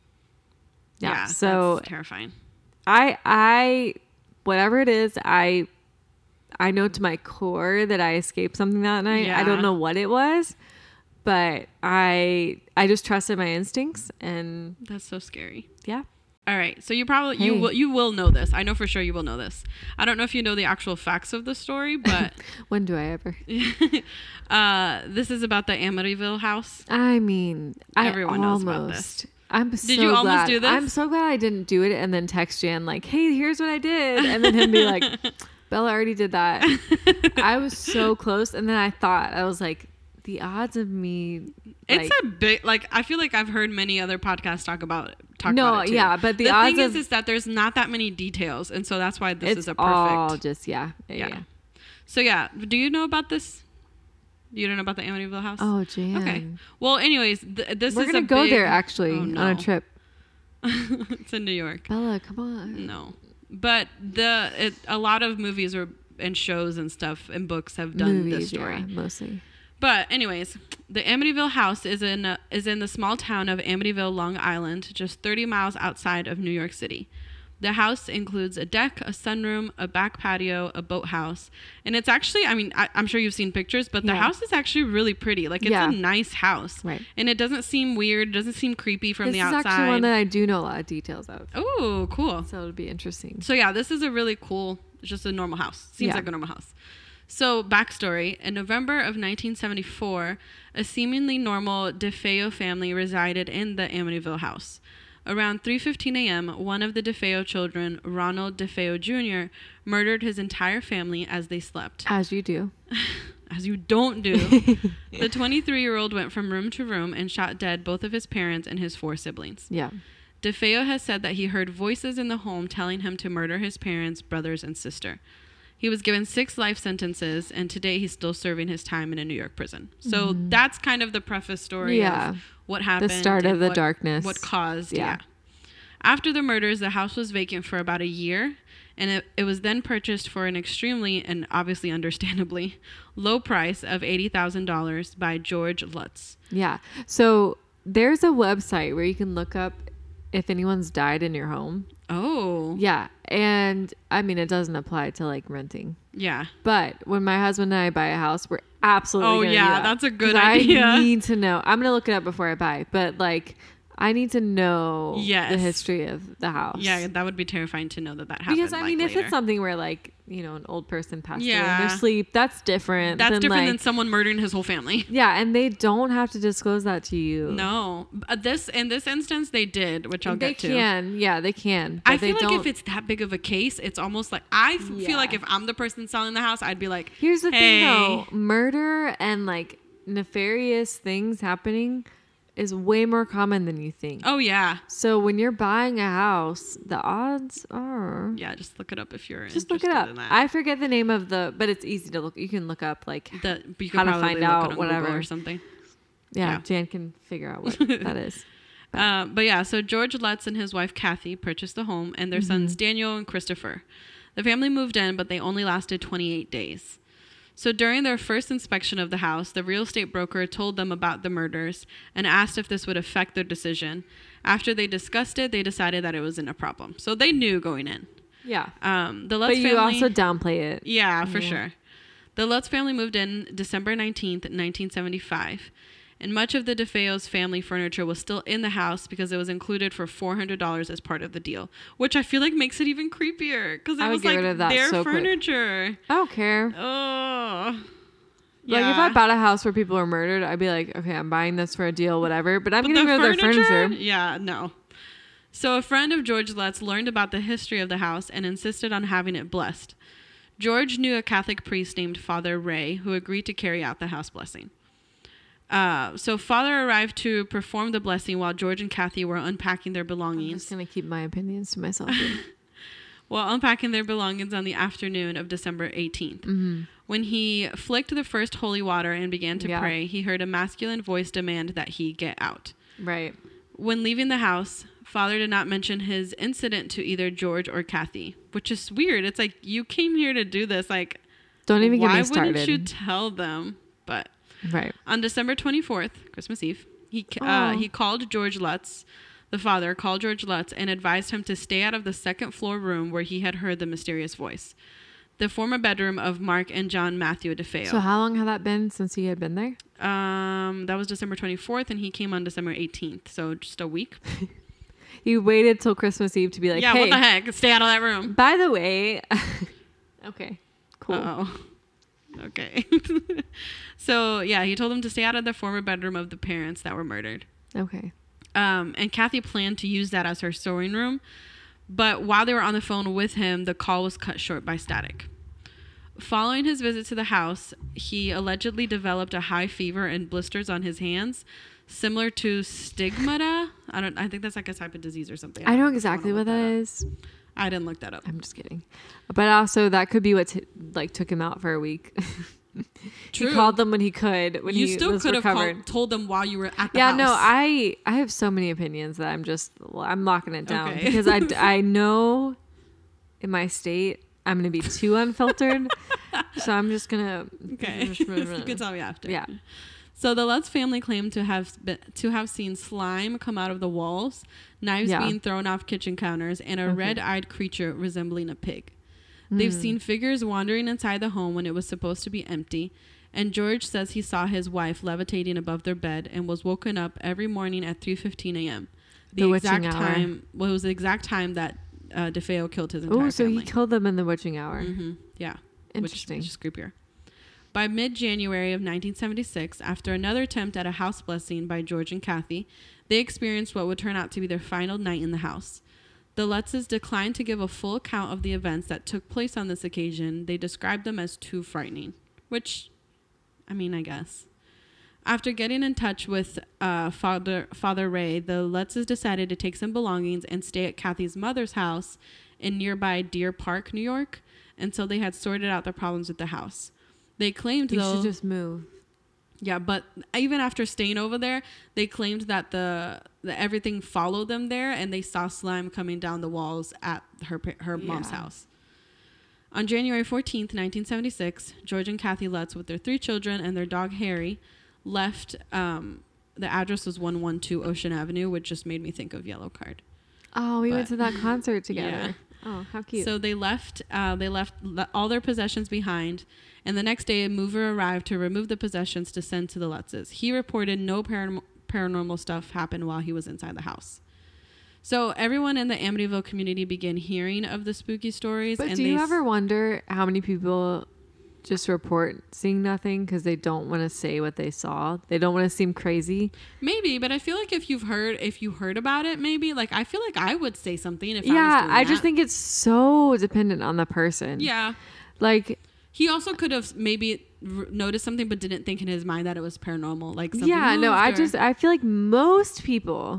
Yeah.
Yeah,
so
that's terrifying.
I I whatever it is, I I know to my core that I escaped something that night. I
Yeah.
don't know what it was, but I I just trusted my instincts, and
That's so scary.
yeah.
All right. So you probably you
Hey.
will you will know this. I know for sure you will know this. I don't know if you know the actual facts of the story, but
When do I ever?
uh, this is about the Amityville house.
I mean,
Everyone
I
knows
almost,
about this.
I'm so
you almost
glad.
do this?
I'm so glad I didn't do it and then text Jan like, "Hey, here's what I did," and then him be like, "Bella already did that." I was so close, and then I thought I was like, the odds of me.
It's
like,
a bit like I feel like I've heard many other podcasts talk about talk
No,
about it too.
yeah, but the
the
odds
thing is
of-
is that there's not that many details, and so that's why this
it's
is a perfect.
all just yeah, yeah,
Yeah.
yeah.
So yeah, do you know about this? You don't know about the Amityville house?
Oh, Jan.
Okay. Well, anyways, th- this
We're
is
gonna
a
go
big-
there actually
Oh,
on
no.
a trip.
It's in New York.
Bella, come on.
No, but the it, a lot of movies or and shows and stuff and books have done
Movies,
this story.
yeah, mostly.
But anyways, the Amityville house is in uh, is in the small town of Amityville, Long Island, just thirty miles outside of New York City. The house includes a deck, a sunroom, a back patio, a boathouse, and it's actually, I mean, I, I'm sure you've seen pictures, but the
Yeah.
house is actually really pretty. Like, it's
Yeah.
a nice house,
Right.
and it doesn't seem weird, doesn't seem creepy from
This
the
is
outside.
actually one that I do know a lot of details of,
Oh, cool.
so it'll be interesting.
So yeah, this is a really cool, it's just a normal house. Seems
Yeah.
like a normal house. So backstory, in November of nineteen seventy-four, a seemingly normal DeFeo family resided in the Amityville house. Around three fifteen a.m., one of the DeFeo children, Ronald DeFeo Junior, murdered his entire family as they slept.
As you do.
As you don't do. The twenty-three-year-old went from room to room and shot dead both of his parents and his four siblings.
Yeah.
DeFeo has said that he heard voices in the home telling him to murder his parents, brothers, and sister. He was given six life sentences, and today he's still serving his time in a New York prison. So
Mhm.
that's kind of the preface story
Yeah.
of what happened.
The start of
and
the
what,
darkness.
What caused, yeah.
Yeah.
After the murders, the house was vacant for about a year, and it, it was then purchased for an extremely, and obviously understandably, low price of eighty thousand dollars by George Lutz.
Yeah. So there's a website where you can look up if anyone's died in your home.
Oh,
Yeah. And I mean, it doesn't apply to like renting.
yeah.
But when my husband and I buy a house, we're absolutely
Oh,
gonna do
yeah,
that.
that's a good
'Cause
idea.
I need to know. I'm gonna look it up before I buy, but like I need to know the
Yes.
history of the house.
Yeah, that would be terrifying to know that that happened.
Because I
like,
mean, if
later.
it's something where like you know an old person passed away in
Yeah.
their sleep, that's different.
That's
than,
different
like,
than someone murdering his whole family.
Yeah, and they don't have to disclose that to you.
No, Uh, this in this instance they did, which I'll
they
get to.
can. Yeah, they can. But
I
they
feel like
don't.
if it's that big of a case, it's almost like I f-
Yeah.
feel like if I'm the person selling the house, I'd be like,
Here's the
hey.
thing though, murder and like nefarious things happening is way more common than you think.
Oh yeah,
So when you're buying a house, the odds are
yeah. Just look it up if you're
just look it
interested
up.
in that.
I forget the name of the, but it's easy to look. You can look up like
the, but you could
how to
probably
find
look
out,
it on Google
whatever.
or something.
yeah,
Yeah.
Jan can figure out what that is.
Uh, but yeah, so George Lutz and his wife Kathy purchased the home, and their sons
Mm-hmm.
Daniel and Christopher. The family moved in, but they only lasted twenty-eight days. So during their first inspection of the house, the real estate broker told them about the murders and asked if this would affect their decision. After they discussed it, they decided that it wasn't a problem. So they knew going in.
Yeah,
Um, the Lutz
but you
family,
also downplay it.
yeah, for
Yeah.
sure. The Lutz family moved in December nineteenth, nineteen seventy-five. And much of the DeFeo's family furniture was still in the house because it was included for four hundred dollars as part of the deal, which I feel like makes it even creepier because it
I would
was
get
like
rid of that
their
so quick.
furniture.
I don't care.
Oh.
Like if I bought a house where people were murdered, I'd be like, okay, I'm buying this for a deal, whatever. But I'm
But
getting
the
rid of their furniture.
Yeah, no. So a friend of George Lutz learned about the history of the house and insisted on having it blessed. George knew a Catholic priest named Father Ray who agreed to carry out the house blessing. Uh, so Father arrived to perform the blessing while George and Kathy were unpacking their
I'm
belongings.
just gonna keep my opinions to myself. here.
While unpacking their belongings on the afternoon of December eighteenth.
mm-hmm.
When he flicked the first holy water and began to
Yeah.
pray, he heard a masculine voice demand that he get out.
Right.
When leaving the house, Father did not mention his incident to either George or Kathy, which is weird. It's like, you came here to do this. Like,
Don't even get
why
me started.
wouldn't you tell them? But
Right.
on December twenty-fourth, Christmas Eve, he uh,
Oh.
he called George Lutz, the father called George Lutz and advised him to stay out of the second floor room where he had heard the mysterious voice, the former bedroom of Mark and John Matthew DeFeo.
So how long had that been since he had been there?
um, that was December twenty-fourth, and he came on December eighteenth, so just a week.
He waited till Christmas Eve to be like,
yeah,
hey,
what the heck? Stay out of that room.
by the way, okay, cool.
Oh, okay. So yeah, he told them to stay out of the former bedroom of the parents that were murdered.
Okay.
Um, and Kathy planned to use that as her sewing room, but while they were on the phone with him, the call was cut short by static. Following his visit to the house, he allegedly developed a high fever and blisters on his hands, similar to stigmata. I don't. I think that's like a type of disease or something.
I know
don't
exactly
wanna
what
look
that
up.
is.
I didn't look that up.
I'm just kidding. But also that could be what t- like took him out for a week.
True.
He called them when he could. When
You
he
still
was
could have
recovered.
called, told them while you were at the
Yeah,
house.
no, I I have so many opinions that I'm just I'm locking it down
Okay.
because I I know in my state I'm gonna be too unfiltered, so I'm just gonna
Okay. You can tell me after.
Yeah.
So the Lutz family claimed to have been, to have seen slime come out of the walls, knives
Yeah.
being thrown off kitchen counters, and a
Okay.
red-eyed creature resembling a pig. They've
Mm.
seen figures wandering inside the home when it was supposed to be empty, and George says he saw his wife levitating above their bed and was woken up every morning at three fifteen a.m. The,
The witching
exact
hour.
time, well, it was the exact time that uh, DeFeo killed his entire
Oh, so
family.
he killed them in the witching hour.
hmm Yeah.
Interesting.
Which, which is creepier. By mid-January of nineteen seventy-six, after another attempt at a house blessing by George and Kathy, they experienced what would turn out to be their final night in the house. The Lutzes declined to give a full account of the events that took place on this occasion. They described them as too frightening, which, I mean, I guess. After getting in touch with uh, Father Father Ray, the Lutzes decided to take some belongings and stay at Kathy's mother's house in nearby Deer Park, New York, until they had sorted out their problems with the house. They claimed,
You
though,
should just move.
yeah, but even after staying over there, they claimed that the, the everything followed them there, and they saw slime coming down the walls at her pa- her mom's
Yeah.
house. On January fourteenth, nineteen seventy-six, George and Kathy Lutz, with their three children and their dog Harry, left. Um, the address was one twelve Ocean Avenue, which just made me think of Yellow Card.
Oh, we went
But-
to that concert together.
Yeah.
Oh, how cute.
So they left. Uh, they left le- all their possessions behind, and the next day, a mover arrived to remove the possessions to send to the Lutzes. He reported no param- paranormal stuff happened while he was inside the house. So everyone in the Amityville community began hearing of the spooky stories.
but
and
do
they
you
s-
ever wonder how many people just report seeing nothing because they don't want to say what they saw? They don't want to seem crazy.
Maybe, but I feel like if you've heard, if you heard about it, maybe like I feel like I would say something if I was
Yeah,
doing
I just
that.
think it's so dependent on the person.
Yeah.
Like,
He also could have maybe r- noticed something, but didn't think in his mind that it was paranormal. Like something
yeah, no,
moved
I
or-
just, I feel like most people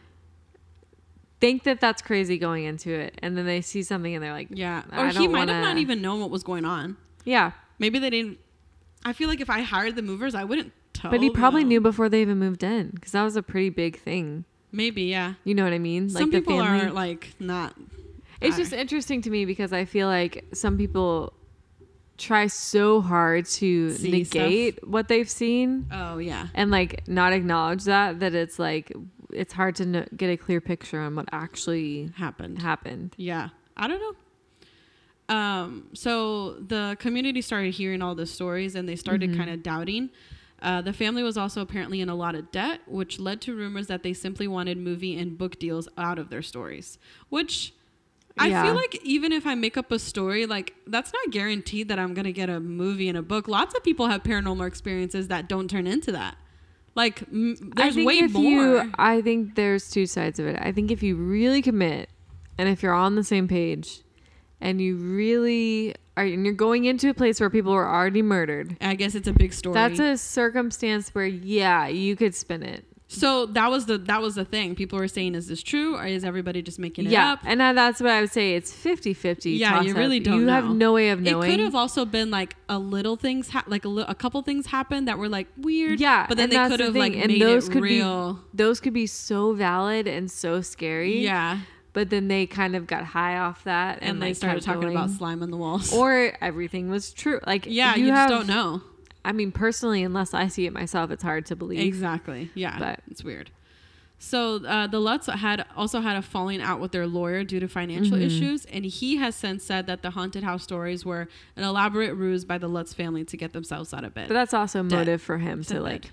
think that that's crazy going into it. And then they see something and they're like,
yeah.
I
Or he
don't
might have
wanna-
not even known what was going on.
yeah.
Maybe they didn't. I feel like if I hired the movers, I wouldn't tell.
But he probably
them.
knew before they even moved in because that was a pretty big thing.
Maybe, yeah.
You know what I mean?
Some
like the
people
family.
are like not.
It's
I-
just interesting to me because I feel like some people try so hard to
See
negate what they've seen
Oh yeah.
and like not acknowledge that that it's like it's hard to kn- get a clear picture on what actually
Happened.
happened.
Yeah. I don't know. Um, so the community started hearing all the stories and they started
Mhm.
kind of doubting. Uh, the family was also apparently in a lot of debt, which led to rumors that they simply wanted movie and book deals out of their stories. Which I
Yeah.
feel like even if I make up a story, like that's not guaranteed that I'm going to get a movie and a book. Lots of people have paranormal experiences that don't turn into that. Like m- there's
I think
way
if
more.
You, I think there's two sides of it. I think if you really commit and if you're on the same page and you really are and you're going into a place where people are already murdered,
I guess it's a big story.
that's a circumstance where, yeah, you could spin it.
So that was the that was the thing. People were saying, is this true or is everybody just making it
Yeah.
up?
And I, that's what I would say. It's fifty-fifty.
Yeah, you
toss-up.
really don't
You
know.
have no way of
It
knowing.
could have also been like a little things, ha- like a, li- a couple things happened that were like weird.
Yeah,
but then
and
they
that's
could
the
have
thing.
like
And
made
those
it
could be-
real.
Those could be so valid and so scary.
Yeah,
But then they kind of got high off that. And,
and they
like,
started
kept
talking
going.
about slime on the walls.
Or everything was true. Like,
yeah,
you,
you,
have,
just don't know.
I mean, personally, unless I see it myself, it's hard to believe.
Exactly. Yeah,
But-
it's weird. So uh, the Lutz had also had a falling out with their lawyer due to financial
Mhm.
issues, and he has since said that the haunted house stories were an elaborate ruse by the Lutz family to get themselves out of bed.
But that's also
Dead.
motive for him
Said
to, like,
dead.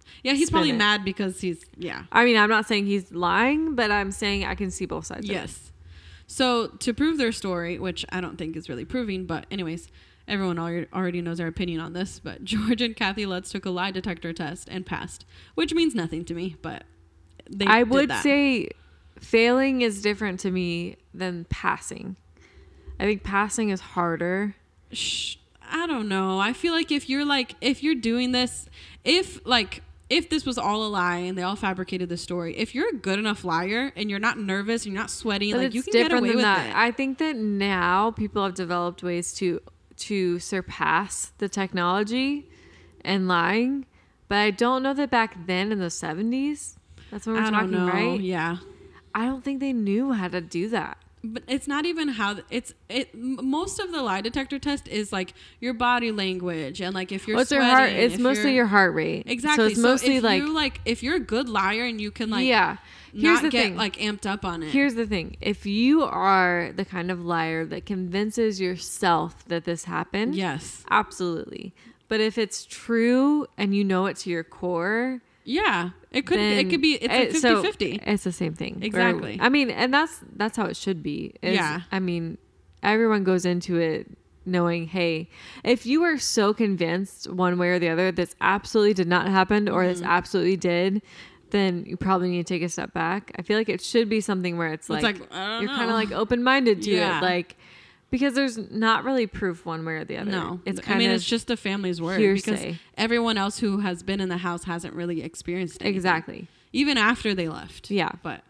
Yeah, he's
spin
probably
it.
mad because he's yeah.
I mean, I'm not saying he's lying, but I'm saying I can see both sides. of it.
Yes. So to prove their story, which I don't think is really proving, but anyways, everyone alre- already knows our opinion on this. But George and Kathy Lutz took a lie detector test and passed, which means nothing to me. But they
I
did
would
that.
say failing is different to me than passing. I think passing is harder.
Shh, I don't know. I feel like if you're like if you're doing this, if like if this was all a lie and they all fabricated the story, if you're a good enough liar and you're not nervous, and you're not sweating,
But
like
it's
you can get
different
away
than
with
that.
it.
I think that now people have developed ways to to surpass the technology and lying, but I don't know that back then in the seventies. That's when we're
I
talking,
don't know.
right?
Yeah.
I don't think they knew how to do that.
But it's not even how it's it. m- Most of the lie detector test is like your body language and like if you're
What's your
sweating,
heart? It's
if
mostly
you're-
your heart rate.
exactly.
So it's
So
mostly
if
like
you like if you're a good liar and you can like
yeah. Here's
not
the
get
thing.
like amped up on it.
Here's the thing. If you are the kind of liar that convinces yourself that this happened,
yes,
absolutely. But if it's true and you know it to your core,
yeah, it could
then
it could be it's a
it- so
fifty-fifty.
it's the same thing. Or-
Exactly.
I mean, and that's that's how it should be. is-
Yeah.
I mean, everyone goes into it knowing, hey, if you are so convinced one way or the other this absolutely did not happen or this
Mm-hmm.
absolutely did, then you probably need to take a step back. I feel like it should be something where it's like,
like, I don't
you're kind of
know.
like open-minded to
Yeah.
it, like because there's not really proof one way or the other.
No,
It's
I
kind
mean
of
it's just a family's word
hearsay.
because everyone else who has been in the house hasn't really experienced anything.
exactly.
Even after they left.
Yeah.
But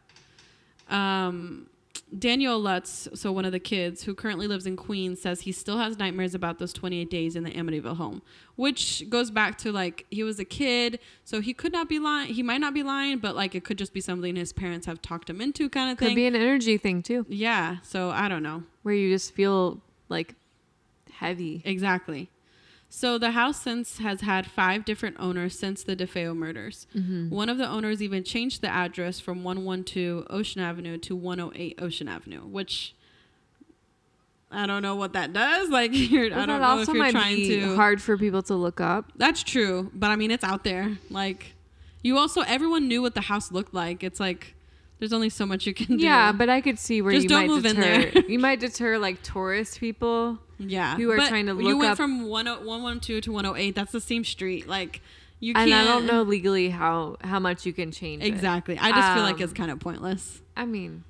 um, Daniel Lutz, so one of the kids who currently lives in Queens, says he still has nightmares about those twenty-eight days in the Amityville home, which goes back to like he was a kid, so he could not be lying. He might not be lying, but like it could just be something his parents have talked him into, kind of
Could
thing.
be an energy thing too,
Yeah. So I don't know.
where you just feel like heavy.
Exactly. So the house since has had five different owners since the DeFeo murders.
Mm-hmm.
One of the owners even changed the address from one twelve Ocean Avenue to one oh eight Ocean Avenue, which I don't know what that does. Like, you're, I
But
don't
that
know if
also
you're
might
trying
be
to.
hard for people to look up.
That's true, but I mean, it's out there. Like, you also everyone knew what the house looked like. It's like there's only so much you can do.
Yeah, but I could see where
Just
you
don't
might
move in
deter.
there.
You might deter like tourist people.
Yeah,
who are
but
trying to
you
look
went
up-
from one twelve to one oh eight. That's the same street. Like, you
And
can't.
I don't know legally how how much you can change it.
Exactly. I just feel like
Um,
it's kind of pointless.
I mean,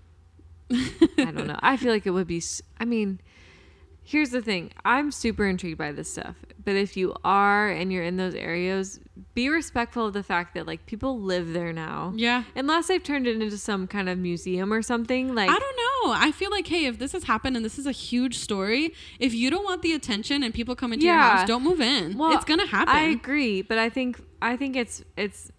I don't know. I feel like it would be. s- I mean, here's the thing. I'm super intrigued by this stuff. But if you are and you're in those areas, be respectful of the fact that like people live there now.
Yeah.
Unless they've turned it into some kind of museum or something. Like
I don't know. I feel like, hey, if this has happened and this is a huge story, if you don't want the attention and people come into your
Yeah.
house, don't move in.
Well,
it's gonna happen.
I agree, but I think I think it's it's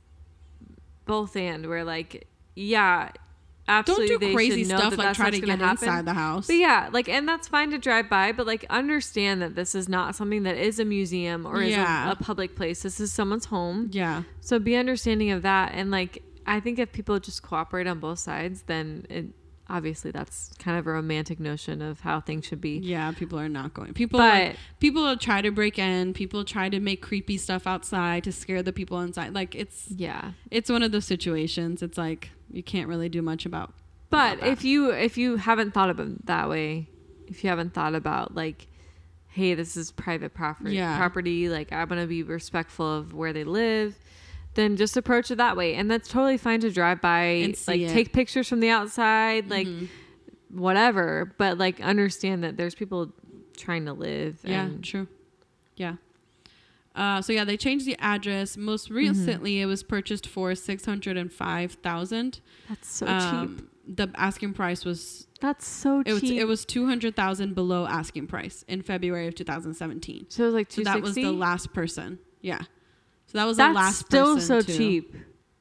both and where like yeah,
don't
absolutely
do
they
crazy
should know
stuff
that
like
that
try to
stuff's
get
gonna happen.
inside the house.
But yeah, like, and that's fine to drive by, but like understand that this is not something that is a museum or is
Yeah.
a, a public place. This is someone's home.
Yeah.
So be understanding of that. And like, I think if people just cooperate on both sides, then it, obviously that's kind of a romantic notion of how things should be.
Yeah, people are not going. People
But-
like, people try to break in. People try to make creepy stuff outside to scare the people inside. Like it's
Yeah.
it's one of those situations. It's like you can't really do much about.
But
about that.
if you if you haven't thought about it that way, if you haven't thought about like, hey, this is private property,
Yeah.
property, like I'm gonna be respectful of where they live, then just approach it that way, and that's totally fine to drive by,
And see
like
it.
take pictures from the outside, like
Mhm.
whatever. But like understand that there's people trying to live.
Yeah,
and
true. Yeah. Uh, so yeah, they changed the address. Most
Mm-hmm.
recently, it was purchased for six hundred and five thousand.
that's so
Um,
cheap.
The asking price was
That's so
it was
cheap.
it was two hundred thousand below asking price in February of two thousand seventeen.
so it was like
So
two
that was
sixty.
the last person. Yeah. So that was
That's
the last
still
person
so
to-
cheap.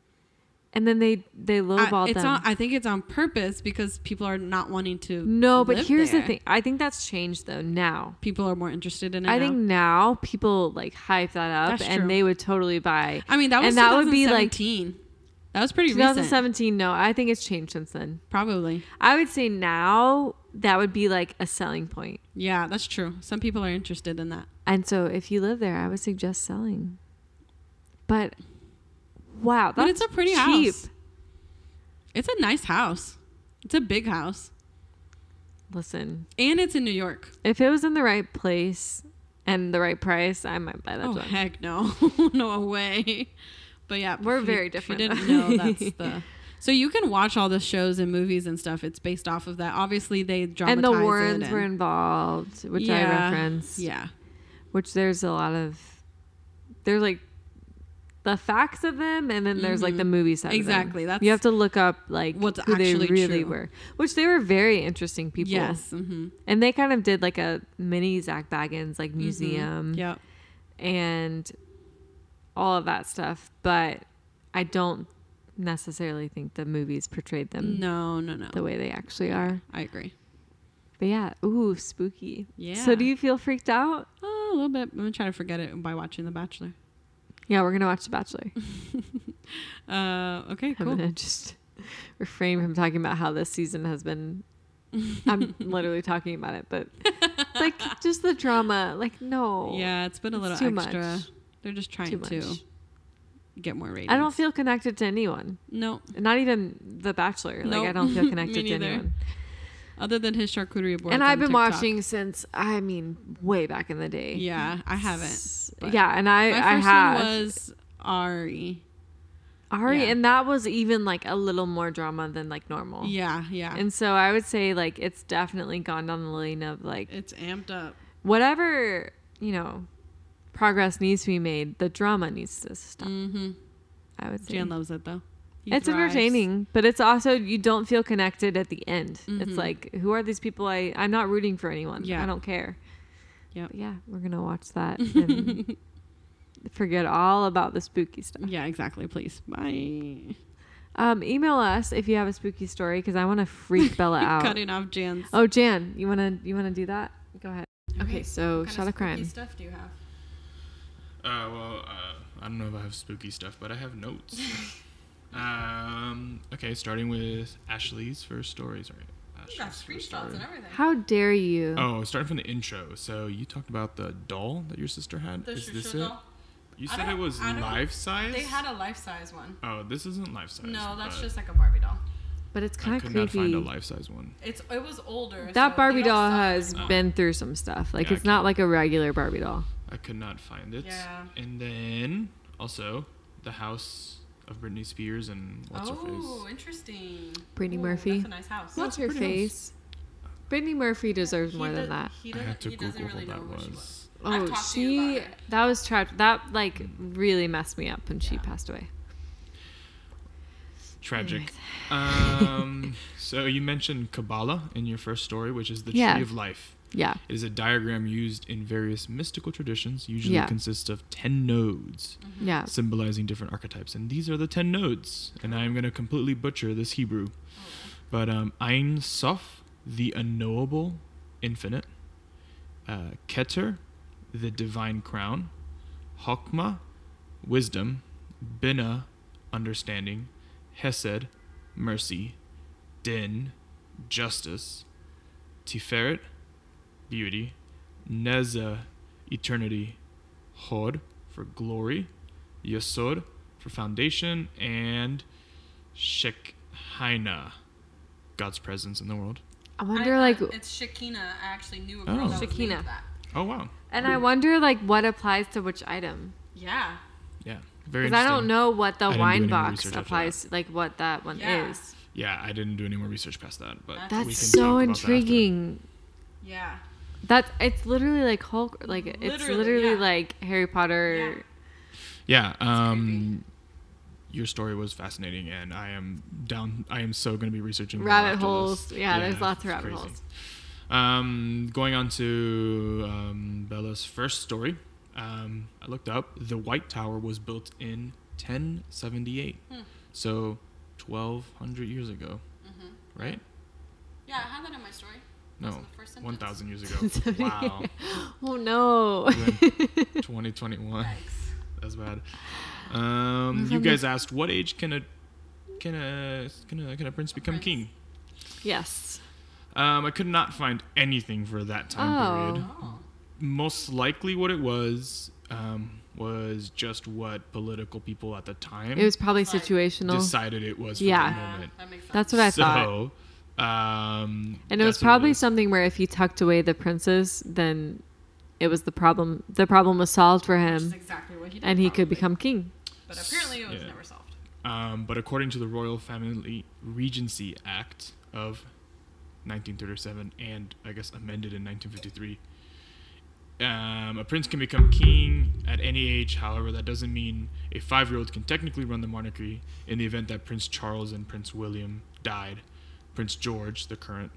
And then they they
I,
lowballed
it's
them.
on, I think it's on purpose because people are not wanting to.
No, but
live
here's
there.
the thing. I think that's changed though now.
People are more interested in it.
I
now.
think now people like hype that up
That's
and
true.
they would totally buy.
I mean, that was
and that would be like
twenty seventeen. That was pretty recent.
twenty seventeen. No, I think it's changed since then.
Probably.
I would say now that would be like a selling point.
Yeah, that's true. Some people are interested in that.
And so if you live there, I would suggest selling. But Wow, that's
But it's a pretty
cheap.
house. It's a nice house. It's a big house.
Listen,
And it's in New York.
if it was in the right place and the right price, I might buy that
Oh,
one.
heck no. No way. But yeah.
We're
if you-
very
if
different,
you didn't
though.
know, that's the... So you can watch all the shows and movies and stuff. It's based off of that. Obviously, they dramatize
And the
it
Warrens
and-
were involved, which I
Yeah.
referenced.
Yeah.
Which there's a lot of, there's like the facts of them, and then there's like the movie side.
Exactly,
Of them.
that's
you have to look up like
what's
who they
actually
really
true.
were, which they were very interesting people.
Yes. Mm-hmm.
And they kind of did like a mini Zach Baggins like museum
Yeah.
and all of that stuff, but I don't necessarily think the movies portrayed them
No, no, no.
the way they actually are.
I agree.
But yeah, ooh, spooky.
Yeah.
So do you feel freaked out?
Oh, a little bit. I'm gonna try to forget it by watching The Bachelor.
Yeah, we're gonna watch The Bachelor.
Uh, okay,
I'm
cool.
gonna just refrain from talking about how this season has been. I'm literally talking about it, but like just the drama. Like no,
Yeah, it's been a
It's
little
too
extra.
much.
They're just trying
too
to
much.
get more ratings.
I don't feel connected to anyone.
no,
Not even The Bachelor. Like I
Nope.
don't feel
Me
connected to
neither.
anyone.
other than his charcuterie board.
And I've been watching since I mean way back in the day.
Yeah, I haven't.
S-
but
Yeah, and I
My
I
first
have
one was Ari.
Ari,
yeah.
and that was even like a little more drama than like normal.
Yeah, yeah.
And so I would say like it's definitely gone down the lane of like
it's amped up.
whatever, you know, progress needs to be made, the drama needs to stop.
Mm-hmm.
I would say.
Jan loves it though. He
It's
thrives.
entertaining, but it's also you don't feel connected at the end.
Mhm.
It's like who are these people? I I'm not rooting for anyone.
Yeah.
I don't care.
Yep.
But yeah, we're gonna watch that and forget all about the spooky stuff.
Yeah, exactly. Please. Bye.
Um, email us if you have a spooky story because I want to freak Bella out.
Cutting off Jan's.
Oh, Jan, you wanna you wanna do that? Go ahead. Okay, so
What
shot
kind
of crime.
spooky stuff do you have?
Uh, well, uh, I don't know if I have spooky stuff, but I have notes. um, okay, starting with Ashley's first story. Sorry. Ashley's first story.
everything.
How dare you?
Oh, starting from the intro. So you talked about the doll that your sister had.
The
Is
shoo
this
shoo
it?
doll?
You
I
said it
don't-
was
I don't-
life size.
They had a life size one.
Oh, this isn't life size.
No, that's
but
just like a Barbie doll.
But it's
I
kind of
could
creepy.
not find a life size one.
It's it was older.
That
so
Barbie
they don't
doll
sell it
has
anymore.
been through some stuff. Like
Yeah,
it's not
okay.
like a regular Barbie doll.
I could not find it.
Yeah.
And then also the house of Britney Spears and what's her
Oh,
face.
interesting.
Brittany
Ooh,
Murphy.
That's a nice house.
What's her
pretty nice.
face? Brittany Murphy deserves
He
more than
does-
that.
He
I
doesn't,
had to
he doesn't
Google
really
who
know
that
who she
was.
was. I've
Oh,
talked to you
she
about her.
that was tragic. That like really messed me up when she
Yeah.
passed away.
Tragic. Um, so you mentioned Kabbalah in your first story, which is the
Yeah.
tree of life.
Yeah.
It is a diagram used in various mystical traditions, usually
Yeah.
consists of ten nodes,
Yeah.
symbolizing different archetypes. And these are the ten nodes. And I am going to completely butcher this Hebrew. But um, Ein Sof, the unknowable, infinite. Uh, Keter, the divine crown. Hokmah, wisdom. Bina, understanding. Hesed, mercy. Din, justice. Tiferet, beauty. Neza, eternity. Hod, for glory. Yesod, for foundation. And Shekinah, God's presence in the world.
I wonder like
it's Shekinah. I actually knew a girl
Oh.
that was
Shekinah.
named that.
Oh, wow.
and I wonder like what applies to which item.
Yeah.
Yeah, very
Because I
interesting.
don't know what the
I didn't do
wine
any more
box
research after
applies like what that one
Yeah.
is.
Yeah, I didn't do any more research past that, but
That's
That's
we can
so
talk about that after.
intriguing.
Yeah.
That's it's literally like Hulk like it's
Literally,
literally
yeah.
like Harry Potter.
Yeah, um, your story was fascinating, and I am down. I am so going to be researching more
Rabbit
after
holes.
this.
Yeah, there's lots of
it's
rabbit
crazy.
holes.
Um, going on to um, Bella's first story, um, I looked up. The White Tower was built in ten seventy-eight,
Hmm.
so twelve hundred years ago,
Mm-hmm.
right?
Yeah, I had that in my story.
No,
Wasn't the first sentence?
one thousand years ago. Wow,
Oh no.
twenty twenty-one.
Yikes.
That's bad. Um, you guys asked what age can a can a can a can a prince become
prince.
king?
Yes.
Um, I could not find anything for that time
Oh.
period.
Oh.
Most likely, what it was um, was just what political people at the time
It was probably
Like,
situational.
decided it was for
Yeah.
the
Yeah,
moment.
that makes sense.
That's what I thought.
So, um,
And it was
that's what
probably
is.
something where if he tucked away the princes, then it was the problem. The problem was solved for
Which is
him,
exactly what he did.
and he could
probably.
become king.
But apparently, it was
Yeah.
never solved.
Um, but according to the Royal Family Regency Act of nineteen thirty-seven, and I guess amended in nineteen fifty-three, um, a prince can become king at any age. However, that doesn't mean a five-year-old can technically run the monarchy in the event that Prince Charles and Prince William died. Prince George, the current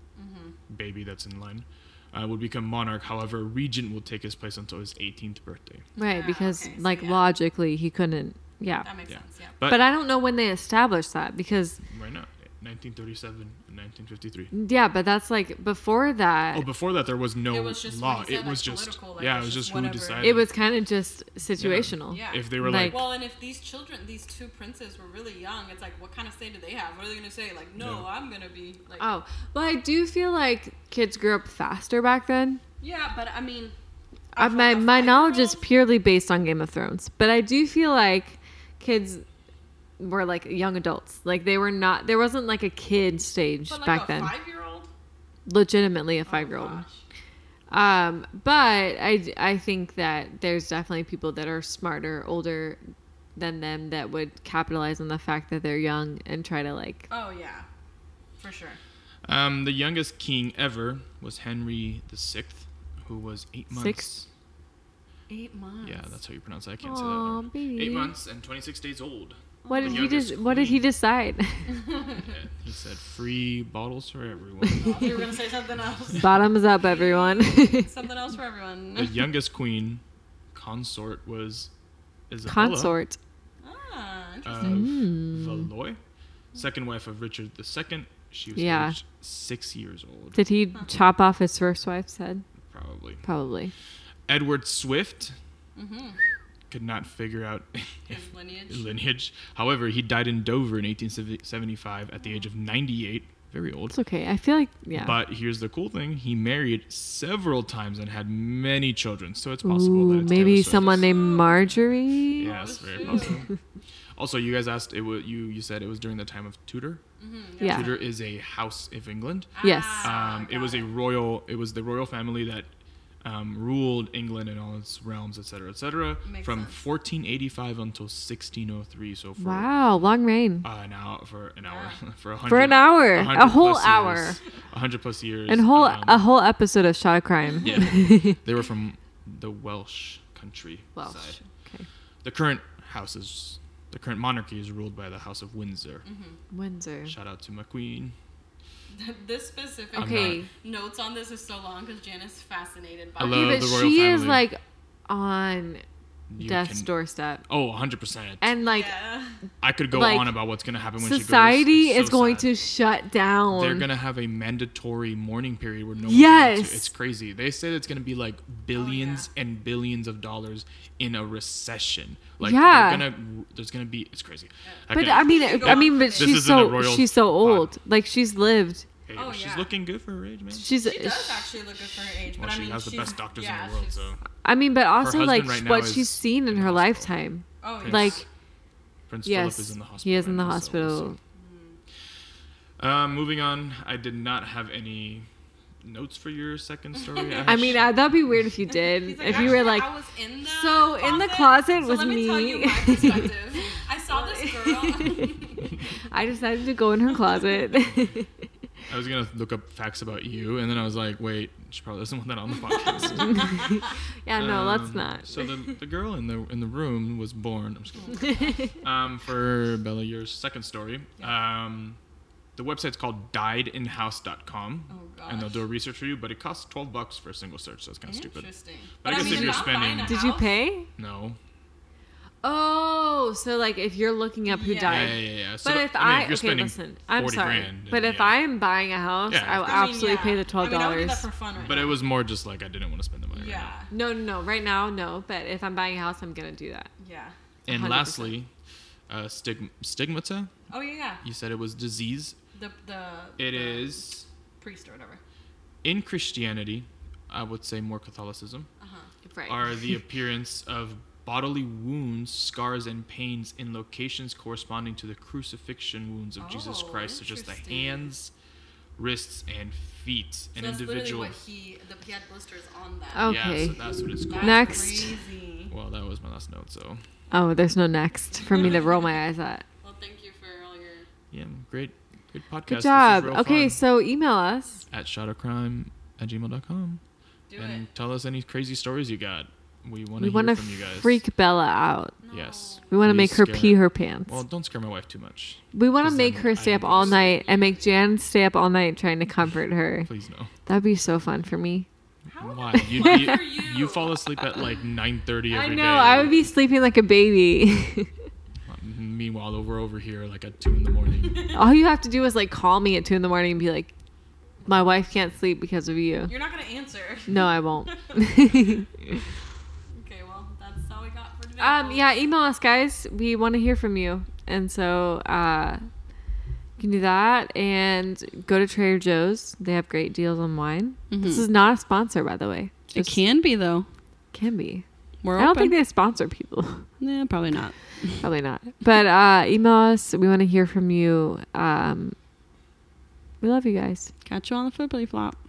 baby that's in line, uh, would become monarch. However, a regent will take his place until his eighteenth birthday.
Right,
Ah,
because
okay, so
like
yeah.
logically he couldn't. Yeah.
That makes
Yeah.
sense. Yeah.
But,
But I don't know when they established that because
right now, nineteen thirty-seven and nineteen fifty-three.
yeah, but that's like before that.
Oh, before that, there was no
It was just
law.
what he said,
It was
like,
just
political, like,
yeah,
it's
it was
just
just who
whatever.
decided.
it was kind of just situational.
Yeah.
If they were
Like-
like,
Well, and if these children, these two princes were really young, it's like, what kind of say do they have? What are they gonna say? Like, no,
Yeah.
I'm gonna be like.
Oh, well, I do feel like kids grew up faster back then.
Yeah, but I mean.
Uh,
of,
my
like, a
my knowledge is
five-year-old?
purely based on Game of Thrones, but I do feel like kids were like young adults. Like they were not. There wasn't like a kid stage
But like
back
a
then.
five-year-old.
Legitimately a five year old.
gosh.
Um, but I I think that there's definitely people that are smarter, older than them that would capitalize on the fact that they're young and try to like.
Oh yeah, for sure.
um, the youngest king ever was Henry the Sixth, who was eight months.
Six?
Eight months.
Yeah, that's how you pronounce it. I can't say
Aw,
that.
baby.
Eight months and twenty-six days old.
What
The
did he
youngest
just? What did he
queen.
decide?
Yeah, he said free bottles for everyone.
Oh, you were gonna say something else.
Bottoms up, everyone.
Something else for everyone.
The youngest queen consort was Isabella
Consort.
Ah,
of
interesting.
Mm.
Valois, second wife of Richard the Second. She was
Yeah.
aged six years old,
Did he chop off his first wife's head?
probably.
Probably.
Edward Swift
Mm-hmm.
could not figure out
His lineage.
his lineage. However, he died in Dover in eighteen seventy-five at the age of ninety-eight. Very old.
It's okay. I feel like yeah.
But here's the cool thing: he married several times and had many children. So it's possible that
Ooh,
it's
maybe
Taylor Swift.
someone named Marjorie.
Yes,
Oh,
very
shoot.
possible. Also, you guys asked it. Was, you you said it was during the time of Tudor.
Mm-hmm.
Yeah.
Tudor is a house of England.
Yes.
Ah,
Um, it
got
was a royal. It was the royal family that um, ruled England and all its realms, et cetera, et cetera,
Makes
from
sense.
fourteen eighty-five until sixteen oh three. So for
Wow, long reign.
uh, an hour, for an hour,
Yeah.
for a hundred,
For an hour, a
hundred
whole
plus
hour,
years, a hundred plus years,
and whole
um,
a whole episode of Shot of Crime.
Yeah, they were from the Welsh country
Welsh.
side.
Okay.
The current house is the current monarchy is ruled by the House of Windsor.
Mm-hmm.
Windsor.
Shout out to my queen.
This specific
I'm
Okay.
notes on this is so long because Jan is fascinated by
I
it.
love
Okay, but
the royal
she is
family.
like on
You
death's
can-
doorstep,
Oh, one hundred percent.
and like
yeah.
I could go
like,
on about what's going to happen when
society
she goes.
is
It's so
going
sad.
to shut down.
They're going to have a mandatory mourning period where no one's
Yes.
allowed to. It's crazy. They said it's going to be like billions and billions of dollars in a recession. Like
Yeah.
they're gonna, there's going to be, it's crazy.
but
Okay.
I mean, I mean, but
This
she's
isn't a
so
royal
she's so
pod.
old. Like she's lived.
Hey,
Oh,
she's
yeah.
looking good for her age, man.
She's.
She does actually look good for her age,
Well,
but I
she
mean,
has the
she's,
best doctors
yeah,
in the world,
she's-
so.
I mean, but also
husband
like
right now
what
is
she's seen in
in
her
the hospital.
lifetime.
Oh, yeah.
Like
Prince
yes,
Philip is in the hospital.
he is
right
in the
now, so we'll
hospital.
see. Um, moving on, I did not have any notes for your second story.
I mean, uh, that'd be weird if you did.
He's like,
if you were
"Actually,
like,
I was in the
so in the closet
so
was
let me. tell
me."
you my perspective. I saw this girl.
I decided to go in her closet.
I was gonna look up facts about you, and then I was like, wait, she probably doesn't want that on the podcast.
yeah, no, let's
Um,
not.
So the the girl in the in the room was born. I'm just kidding. um, for Bella, your second story. Um, the website's called died in house dot com,
Oh,
and they'll
gosh.
do a research for you, but it costs twelve bucks for a single search. So that's kind of stupid.
Interesting.
But I guess if you're
I'm buying
spending-
a
Did you
house-
pay?
No.
Oh, so like if you're looking up who
Yeah.
died.
Yeah, yeah, yeah. So,
But if
I,
I,
mean, if you're
okay,
spending
listen, I'm
forty
sorry,
grand,
but
then
if
yeah.
I'm buying a house,
Yeah,
I will
of
I mean,
absolutely
yeah.
pay the twelve
I mean, I would do
dollars.
that for fun right
But
now.
it was more just like I didn't want to spend the money. Right
Yeah.
now.
No, no, no. Right now, no. But if I'm buying a house, I'm gonna do that.
Yeah.
And
one hundred percent.
lastly, uh, stig- stigmata.
Oh yeah, yeah.
You said it was disease.
The the.
It
the
is
priest or whatever.
in Christianity. I would say more Catholicism
Uh huh.
Right.
are the appearance of bodily wounds, scars, and pains in locations corresponding to the crucifixion wounds of
Oh,
Jesus Christ, such as the
interesting.
hands, wrists, and feet.
So
An
that's
individual.
literally what he, the, he had blisters on that.
Oh.
Yeah,
Okay.
so that's what it's called.
That's
Next.
crazy.
Well, that was my last note. So
Oh, there's no next for me to roll my eyes at.
Well, thank you for all your...
yeah, great, good podcast.
Good
This
job.
was real
Okay,
fun.
so email us.
At shotofcrime at gmail dot com.
Do
and
it.
tell us any crazy stories you got. We want
We
to
want
hear
to
from you guys.
freak Bella out.
No.
Yes.
We want to
Please
make her
scare
pee her pants.
Well, don't scare my wife too much.
we want to
'cause
make
then
her
I
stay up
won't
all
sleep.
night and make Jan stay up all night trying to comfort her.
Please no.
That'd be so fun for me.
How would
Why?
that be
You'd
fun
be,
for you?
you fall asleep at like nine thirty
I
every
know.
day.
I would be sleeping like a baby.
Meanwhile, we're over here like at two in the morning.
All you have to do is like call me at two in the morning and be like, "My wife can't sleep because of you."
You're not going to answer.
No, I won't.
Okay, well, that's all we got for today.
um,
folks.
yeah, email us, guys. We want to hear from you, and so uh, you can do that. And go to Trader Joe's. They have great deals on wine. This
Mhm.
is not a sponsor, by the way.
It
Just
can be, though.
can be.
We're
I don't
open.
think they sponsor people.
Nah, probably not.
Probably not. But uh, email us. We want to hear from you. Um, we love you guys.
Catch you on the flippity flop.